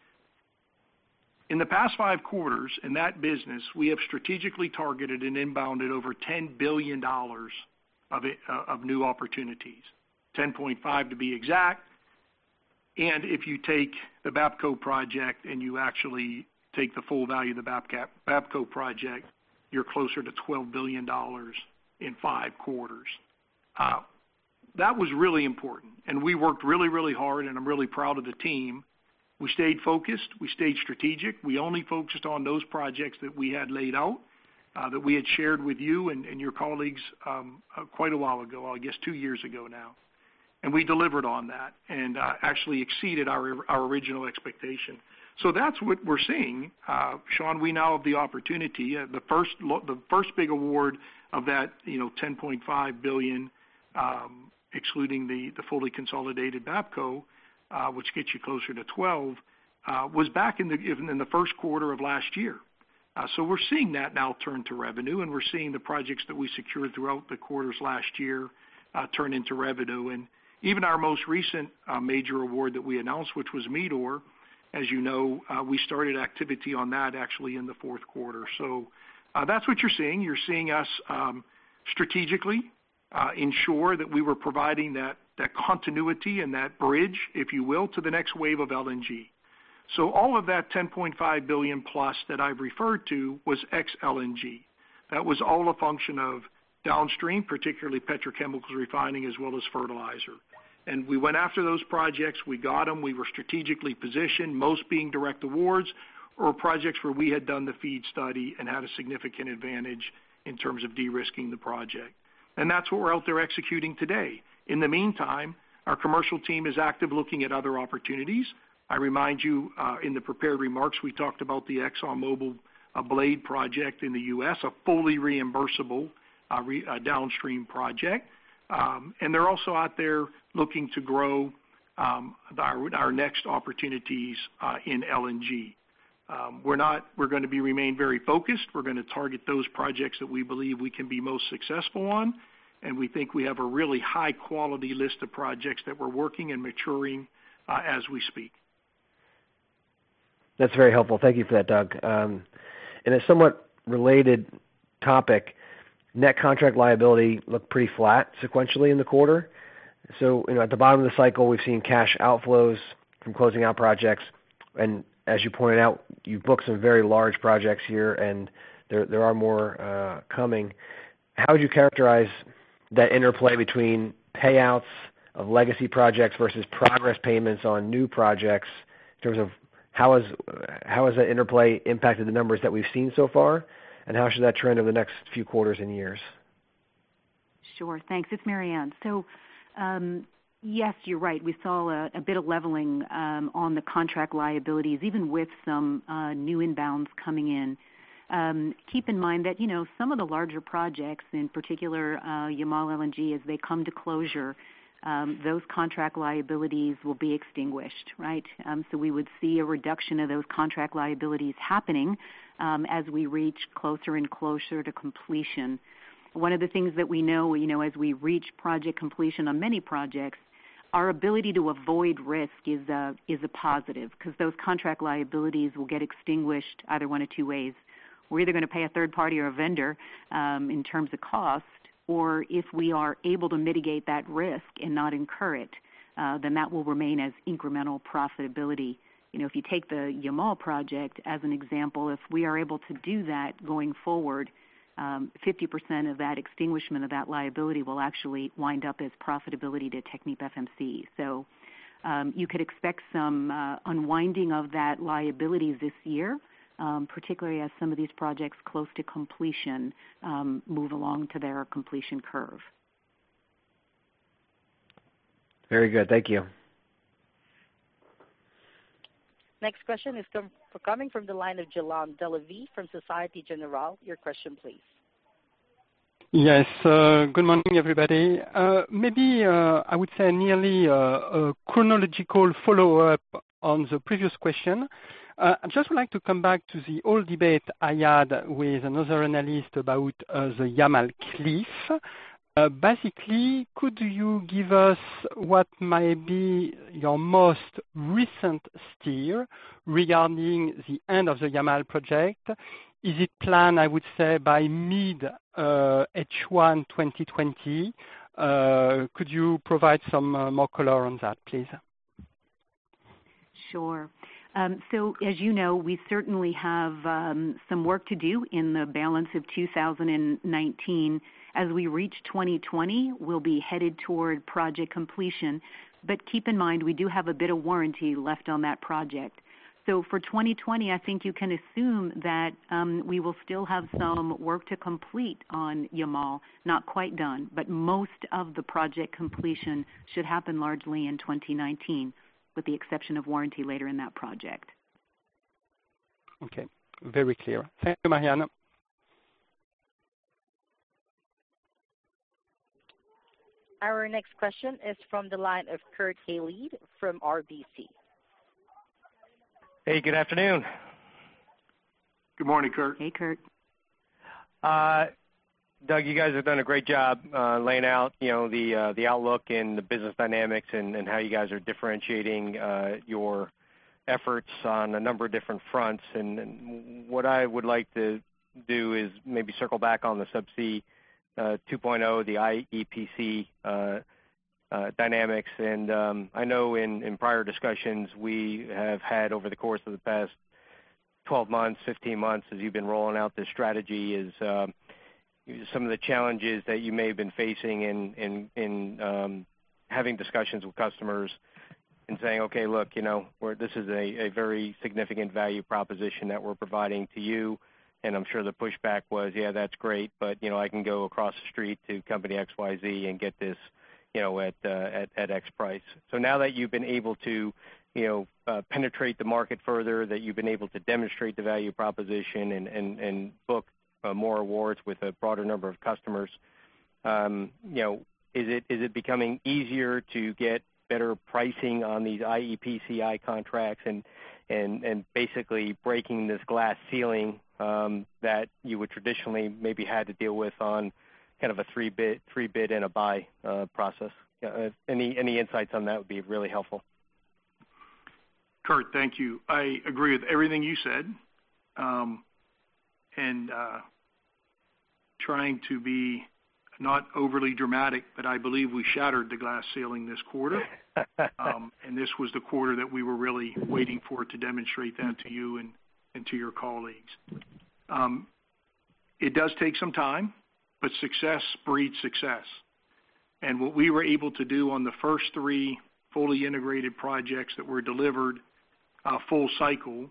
Speaker 3: In the past 5 quarters in that business, we have strategically targeted and inbounded over $10 billion of new opportunities, 10.5 to be exact. And if you take the Bapco project and you actually take the full value of the Bapco project, you're closer to $12 billion in 5 quarters. That was really important, and we worked really, really hard, and I'm really proud of the team. We stayed focused. We stayed strategic. We only focused on those projects that we had laid out, that we had shared with you and your colleagues quite a while ago, I guess 2 years ago now. And we delivered on that and actually exceeded our original expectation. So that's what we're seeing. Sean, we now have the opportunity, the first big award of that, $10.5 billion, excluding the fully consolidated Bapco, which gets you closer to 12, was back in the first quarter of last year. So we're seeing that now turn to revenue, and we're seeing the projects that we secured throughout the quarters last year turn into revenue. And even our most recent major award that we announced, which was Meador, as you know, we started activity on that actually in the fourth quarter. So that's what you're seeing. You're seeing us strategically ensure that we were providing that continuity and that bridge, if you will, to the next wave of LNG. So all of that $10.5 billion plus that I've referred to was ex-LNG. That was all a function of downstream, particularly petrochemicals refining as well as fertilizer. And we went after those projects. We got them. We were strategically positioned, most being direct awards or projects where we had done the FEED study and had a significant advantage in terms of de-risking the project. And that's what we're out there executing today. In the meantime, our commercial team is active looking at other opportunities. I remind you, in the prepared remarks, we talked about the ExxonMobil Blade project in the U.S., a fully reimbursable downstream project. And they're also out there looking to grow our next opportunities in LNG. We're going to remain very focused. We're going to target those projects that we believe we can be most successful on. And we think we have a really high quality list of projects that we're working and maturing as we speak.
Speaker 9: That's very helpful. Thank you for that, Doug. In a somewhat related topic, net contract liability looked pretty flat sequentially in the quarter. So, at the bottom of the cycle, we've seen cash outflows from closing out projects. And as you pointed out, you've booked some very large projects here, and there are more coming. How would you characterize that interplay between payouts of legacy projects versus progress payments on new projects in terms of how has that interplay impacted the numbers that we've seen so far, and how should that trend over the next few quarters and years?
Speaker 4: Sure. Thanks. It's Maryann. So, yes, you're right. We saw a bit of leveling on the contract liabilities, even with some new inbounds coming in. Keep in mind that, some of the larger projects, in particular Yamal LNG, as they come to closure, those contract liabilities will be extinguished, right? So we would see a reduction of those contract liabilities happening as we reach closer and closer to completion. One of the things that we know, as we reach project completion on many projects, our ability to avoid risk is a positive, because those contract liabilities will get extinguished either one of two ways. We're either going to pay a third party or a vendor in terms of cost, or if we are able to mitigate that risk and not incur it, then that will remain as incremental profitability. If you take the Yamal project as an example, if we are able to do that going forward, 50% of that extinguishment of that liability will actually wind up as profitability to TechnipFMC. So you could expect some unwinding of that liabilities this year, particularly as some of these projects close to completion move along to their completion curve.
Speaker 9: Very good. Thank you.
Speaker 1: Next question is coming from the line of Jalan Delavi from Societe Generale. Your question, please.
Speaker 10: Yes. Good morning, everybody. Maybe I would say nearly a chronological follow-up on the previous question. I just would like to come back to the old debate I had with another analyst about the Yamal cliff. Basically, could you give us what might be your most recent steer regarding the end of the Yamal project? Is it planned, I would say, by mid H1 2020? Could you provide some more color on that, please?
Speaker 4: Sure. So as you know, we certainly have some work to do in the balance of 2019. As we reach 2020, we'll be headed toward project completion. But keep in mind, we do have a bit of warranty left on that project. So for 2020, I think you can assume that we will still have some work to complete on Yamal, not quite done, but most of the project completion should happen largely in 2019, with the exception of warranty later in that project.
Speaker 10: Okay, very clear. Thank you, Maryann.
Speaker 1: Our next question is from the line of Kurt Hallead from RBC.
Speaker 11: Hey, good afternoon.
Speaker 3: Good morning, Kurt.
Speaker 4: Hey, Kurt.
Speaker 11: Doug, you guys have done a great job laying out, the outlook and the business dynamics and how you guys are differentiating your efforts on a number of different fronts. And what I would like to do is maybe circle back on the Subsea 2.0, the iEPCI dynamics. And I know in prior discussions we have had over the course of the past 12 months, 15 months, as you've been rolling out this strategy, is some of the challenges that you may have been facing in having discussions with customers and saying, okay, look, this is a very significant value proposition that we're providing to you. And I'm sure the pushback was, yeah, that's great, but I can go across the street to company XYZ and get this, at X price. So now that you've been able to, penetrate the market further, that you've been able to demonstrate the value proposition and book more awards with a broader number of customers, is it becoming easier to get better pricing on these IEPCI contracts and basically breaking this glass ceiling that you would traditionally maybe had to deal with on kind of a three bid and a buy process? Any insights on that would be really helpful.
Speaker 3: Kurt, thank you. I agree with everything you said, and trying to be not overly dramatic, but I believe we shattered the glass ceiling this quarter. And this was the quarter that we were really waiting for to demonstrate that to you and to your colleagues. It does take some time, but success breeds success. And what we were able to do on the first 3 fully integrated projects that were delivered full cycle,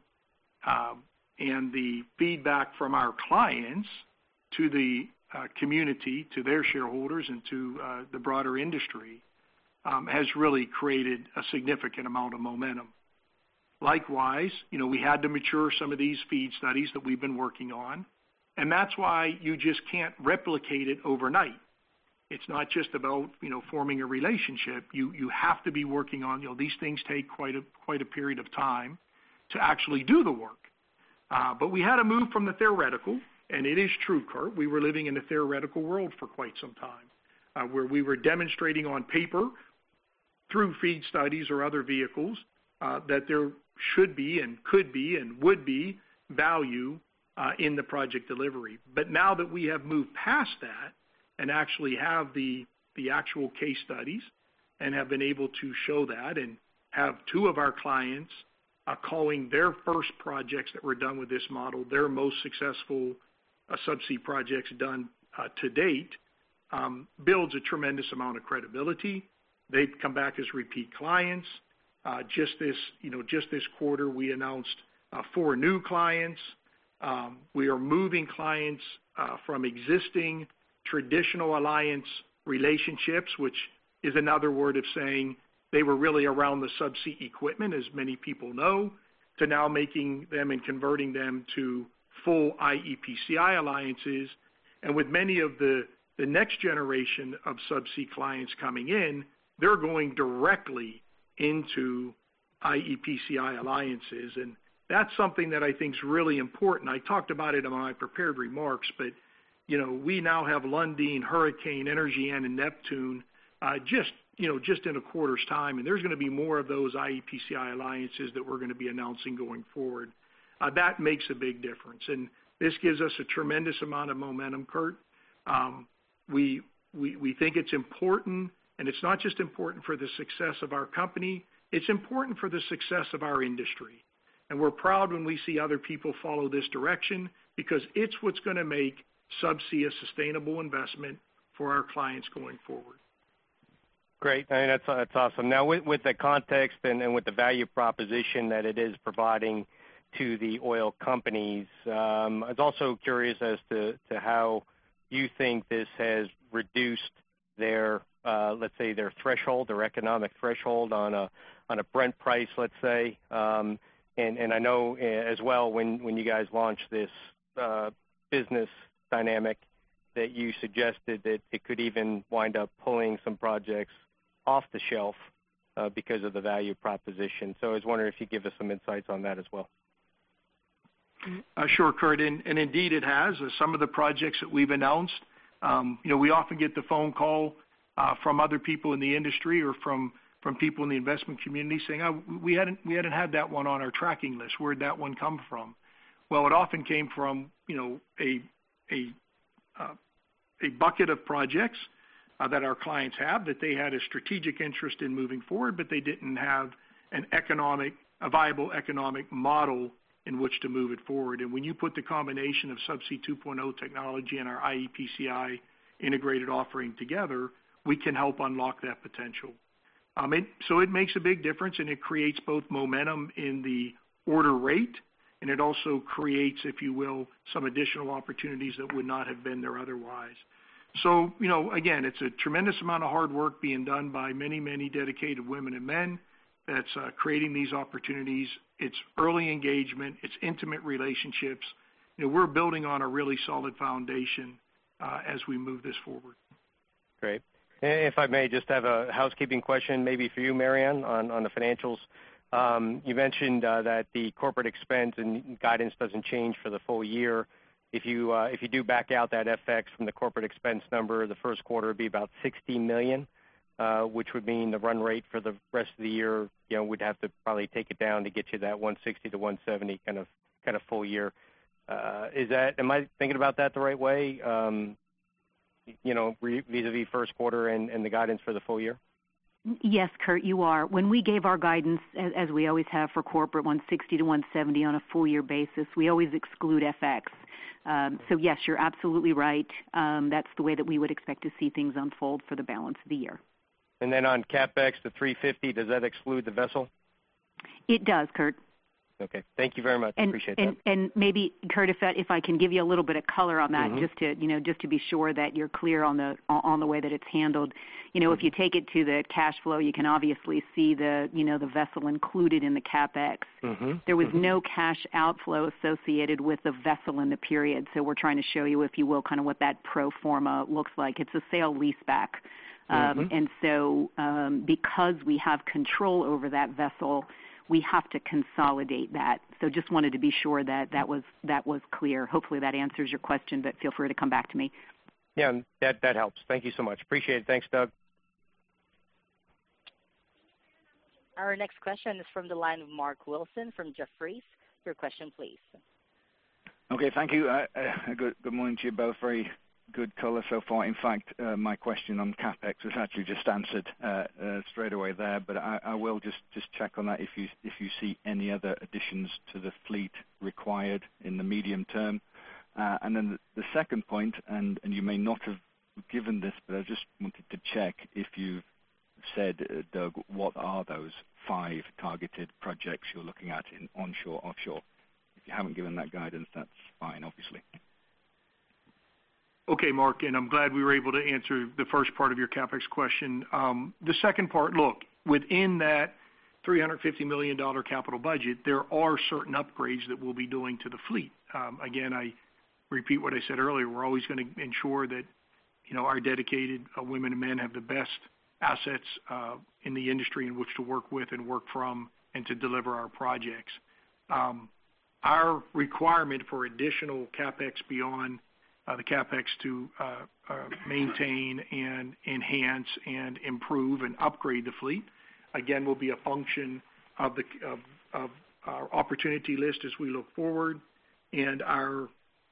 Speaker 3: and the feedback from our clients to the community, to their shareholders, and to the broader industry, has really created a significant amount of momentum. Likewise, we had to mature some of these feed studies that we've been working on, and that's why you just can't replicate it overnight. It's not just about forming a relationship. You have to be working on these things take quite a period of time to actually do the work. But we had to move from the theoretical, and it is true, Kurt, we were living in a theoretical world for quite some time, where we were demonstrating on paper through feed studies or other vehicles that there should be and could be and would be value in the project delivery. But now that we have moved past that and actually have the actual case studies and have been able to show that and have 2 of our clients calling their first projects that were done with this model their most successful subsea projects done to date, builds a tremendous amount of credibility. They've come back as repeat clients. Just this quarter, we announced 4 new clients. We are moving clients from existing traditional alliance relationships, which is another word of saying they were really around the subsea equipment, as many people know, to now making them and converting them to full IEPCI alliances. And with many of the next generation of subsea clients coming in, they're going directly into IEPCI alliances. And that's something that I think is really important. I talked about it in my prepared remarks, but we now have Lundin, Hurricane, Energean, and Neptune just in a quarter's time, and there's going to be more of those IEPCI alliances that we're going to be announcing going forward. That makes a big difference, and this gives us a tremendous amount of momentum, Kurt. We think it's important, and it's not just important for the success of our company, it's important for the success of our industry. And we're proud when we see other people follow this direction, because it's what's going to make subsea a sustainable investment for our clients going forward.
Speaker 11: Great. I mean, that's awesome. Now, with the context and with the value proposition that it is providing to the oil companies, I was also curious as to how you think this has reduced their, let's say, their threshold, their economic threshold on a Brent price, let's say. And I know as well when you guys launched this business dynamic that you suggested that it could even wind up pulling some projects off the shelf because of the value proposition. So I was wondering if you could give us some insights on that as well.
Speaker 3: Sure, Kurt, and indeed it has. Some of the projects that we've announced, we often get the phone call from other people in the industry or from people in the investment community saying, we hadn't had that one on our tracking list. Where'd that one come from? Well, it often came from a bucket of projects that our clients have, that they had a strategic interest in moving forward, but they didn't have a viable economic model in which to move it forward. And when you put the combination of Subsea 2.0 technology and our iEPCI integrated offering together, we can help unlock that potential. So it makes a big difference, and it creates both momentum in the order rate, and it also creates, if you will, some additional opportunities that would not have been there otherwise. So, again, it's a tremendous amount of hard work being done by many, many dedicated women and men that's creating these opportunities. It's early engagement. It's intimate relationships. We're building on a really solid foundation as we move this forward.
Speaker 11: Great. If I may just have a housekeeping question maybe for you, Marianne, on the financials. You mentioned that the corporate expense and guidance doesn't change for the full year. If you do back out that FX from the corporate expense number, the first quarter would be about $60 million, which would mean the run rate for the rest of the year, would have to probably take it down to get you that 160 to 170 kind of full year. Am I thinking about that the right way? Vis-a-vis first quarter and the guidance for the full year?
Speaker 4: Yes, Kurt, you are. When we gave our guidance, as we always have for corporate, 160 to 170 on a full year basis, we always exclude FX. So yes, you're absolutely right. That's the way that we would expect to see things unfold for the balance of the year.
Speaker 11: And then on CapEx, the 350, does that exclude the vessel?
Speaker 4: It does, Kurt.
Speaker 11: Okay. Thank you very much. Appreciate that.
Speaker 4: And maybe, Kurt, if I can give you a little bit of color on that, just to be sure that you're clear on the way that it's handled. If you take it to the cash flow, you can obviously see the vessel included in the CapEx. There was no cash outflow associated with the vessel in the period, so we're trying to show you, if you will, kind of what that pro forma looks like. It's a sale leaseback. And so because we have control over that vessel, we have to consolidate that. So just wanted to be sure that was clear. Hopefully that answers your question, but feel free to come back to me.
Speaker 11: Yeah, that helps. Thank you so much. Appreciate it. Thanks, Doug.
Speaker 1: Our next question is from the line of Mark Wilson from Jefferies. Your question, please.
Speaker 12: Okay, thank you. Good morning to you both. Very good color so far. In fact, my question on CapEx was actually just answered straight away there, but I will just check on that if you see any other additions to the fleet required in the medium term. And then the second point, and you may not have given this, but I just wanted to check if you've said, Doug, what are those 5 targeted projects you're looking at in onshore, offshore? If you haven't given that guidance, that's fine, obviously.
Speaker 3: Okay, Mark, and I'm glad we were able to answer the first part of your CapEx question. The second part, look, within that $350 million capital budget, there are certain upgrades that we'll be doing to the fleet. Again, I repeat what I said earlier. We're always going to ensure that our dedicated women and men have the best assets in the industry in which to work with and work from and to deliver our projects. Our requirement for additional CapEx beyond the CapEx to maintain and enhance and improve and upgrade the fleet, again, will be a function of our opportunity list as we look forward and our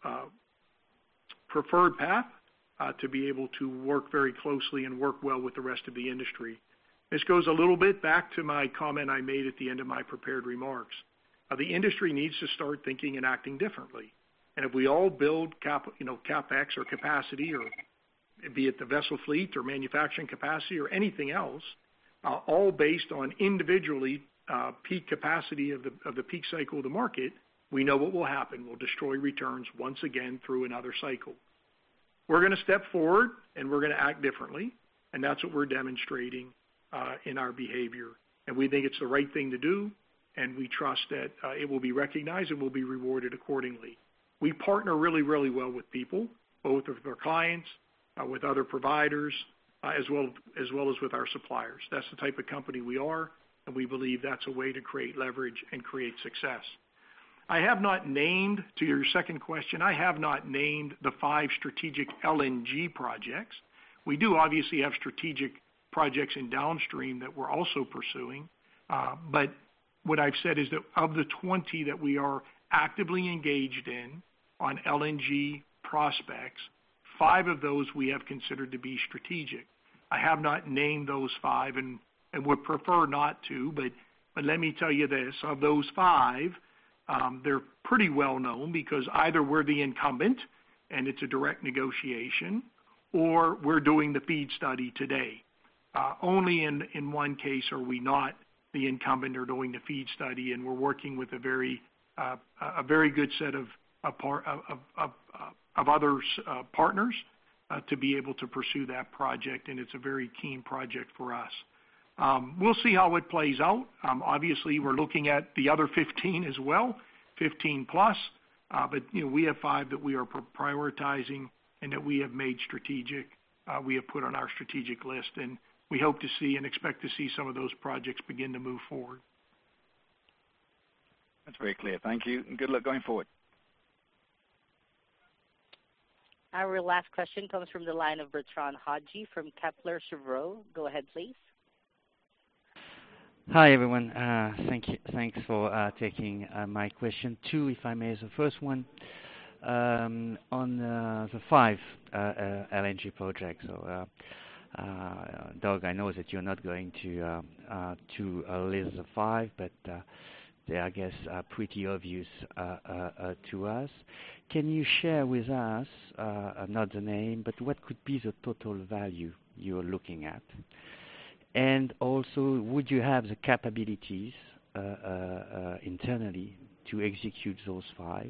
Speaker 3: preferred path to be able to work very closely and work well with the rest of the industry. This goes a little bit back to my comment I made at the end of my prepared remarks. The industry needs to start thinking and acting differently. And if we all build CapEx or capacity, or be it the vessel fleet or manufacturing capacity or anything else, all based on individually peak capacity of the peak cycle of the market, we know what will happen. We'll destroy returns once again through another cycle. We're going to step forward and we're going to act differently, and that's what we're demonstrating in our behavior. And we think it's the right thing to do, and we trust that it will be recognized and will be rewarded accordingly. We partner really, really well with people, both with our clients, with other providers, as well as with our suppliers. That's the type of company we are, and we believe that's a way to create leverage and create success. I have not named, to your second question, I have not named the 5 strategic LNG projects. We do obviously have strategic projects in downstream that we're also pursuing, but what I've said is that of the 20 that we are actively engaged in on LNG prospects, 5 of those we have considered to be strategic. I have not named those 5 and would prefer not to, but let me tell you this. Of those 5, they're pretty well known because either we're the incumbent and it's a direct negotiation, or we're doing the FEED study today. Only in one case are we not the incumbent or doing the FEED study, and we're working with a very good set of other partners to be able to pursue that project, and it's a very keen project for us. We'll see how it plays out. Obviously, we're looking at the other 15 as well, 15 plus, but we have 5 that we are prioritizing and that we have made strategic. We have put on our strategic list, and we hope to see and expect to see some of those projects begin to move forward.
Speaker 12: That's very clear. Thank you, and good luck going forward.
Speaker 1: Our last question comes from the line of Bertrand Hodgie from Kepler Cheuvreux. Go ahead, please.
Speaker 13: Hi, everyone. Thanks for taking my question. 2, if I may. The first one on the 5 LNG projects. So, Doug, I know that you're not going to list the 5, but they, I guess, are pretty obvious to us. Can you share with us, not the name, but what could be the total value you're looking at? And also, would you have the capabilities internally to execute those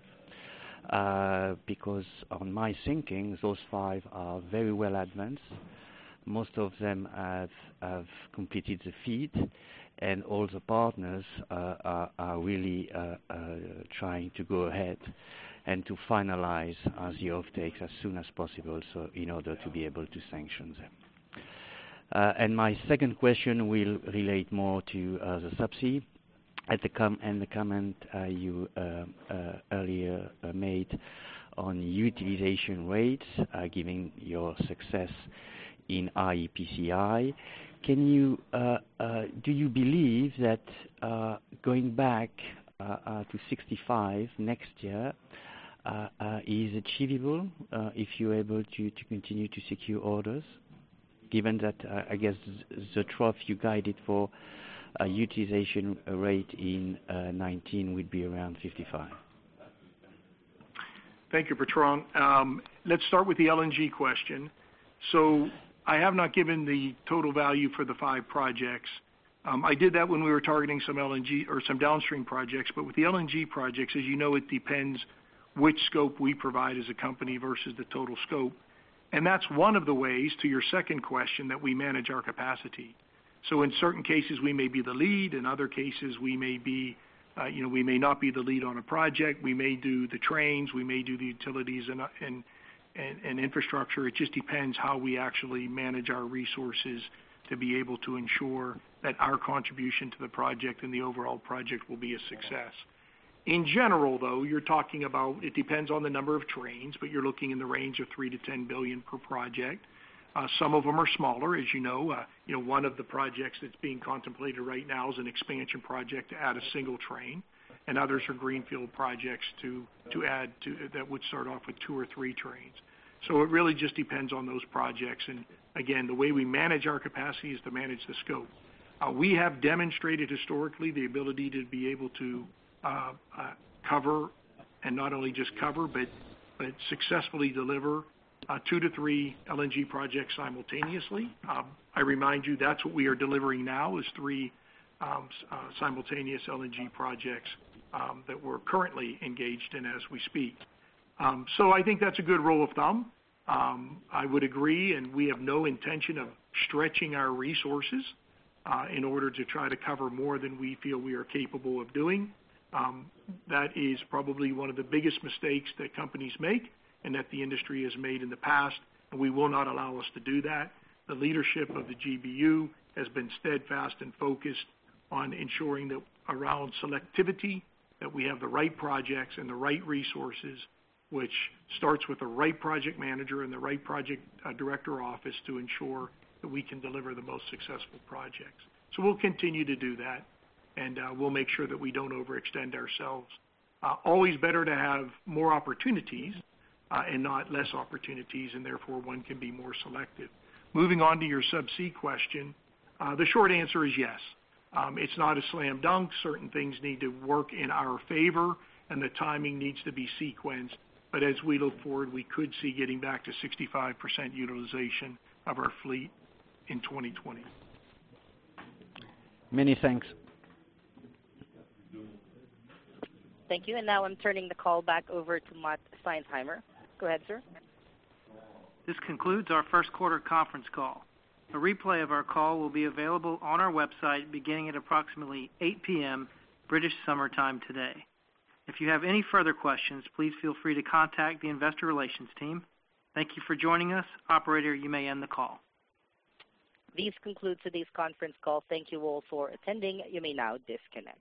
Speaker 13: 5? Because on my thinking, those 5 are very well advanced. Most of them have completed the FEED, and all the partners are really trying to go ahead and to finalize the offtakes as soon as possible, so in order to be able to sanction them. And my second question will relate more to the subsea and the comment you earlier made on utilization rates, given your success in iEPCI. Do you believe that going back to 65 next year is achievable if you're able to continue to secure orders, given that I guess the trough you guided for utilization rate in 19 would be around 55?
Speaker 3: Thank you, Bertrand. Let's start with the LNG question. So I have not given the total value for the 5 projects. I did that when we were targeting some LNG or some downstream projects, but with the LNG projects, as you know, it depends which scope we provide as a company versus the total scope. And that's one of the ways, to your second question, that we manage our capacity. So in certain cases, we may be the lead. In other cases, we may be, we may not be the lead on a project. We may do the trains. We may do the utilities and infrastructure. It just depends how we actually manage our resources to be able to ensure that our contribution to the project and the overall project will be a success. In general, though, you're talking about, it depends on the number of trains, but you're looking in the range of $3 to $10 billion per project. Some of them are smaller, as you know. One of the projects that's being contemplated right now is an expansion project to add a single train, and others are greenfield projects to add to that would start off with 2 or 3 trains. So it really just depends on those projects. And again, the way we manage our capacity is to manage the scope. We have demonstrated historically the ability to be able to cover, and not only just cover, but successfully deliver 2 to 3 LNG projects simultaneously. I remind you that's what we are delivering now is 3 simultaneous LNG projects that we're currently engaged in as we speak. So I think that's a good rule of thumb. I would agree, and we have no intention of stretching our resources in order to try to cover more than we feel we are capable of doing. That is probably one of the biggest mistakes that companies make and that the industry has made in the past, and we will not allow us to do that. The leadership of the GBU has been steadfast and focused on ensuring that around selectivity, that we have the right projects and the right resources, which starts with the right project manager and the right project director office to ensure that we can deliver the most successful projects. So we'll continue to do that, and we'll make sure that we don't overextend ourselves. Always better to have more opportunities and not less opportunities, and therefore one can be more selective. Moving on to your subsea question, the short answer is yes. It's not a slam dunk. Certain things need to work in our favor, and the timing needs to be sequenced. But as we look forward, we could see getting back to 65% utilization of our fleet in 2020.
Speaker 13: Many thanks.
Speaker 1: Thank you. And now I'm turning the call back over to Matt Seinheimer. Go ahead, sir.
Speaker 2: This concludes our first quarter conference call. A replay of our call will be available on our website beginning at approximately 8 p.m. British Summer Time today. If you have any further questions, please feel free to contact the Investor Relations team. Thank you for joining us. Operator, you may end the call.
Speaker 1: This concludes today's conference call. Thank you all for attending. You may now disconnect.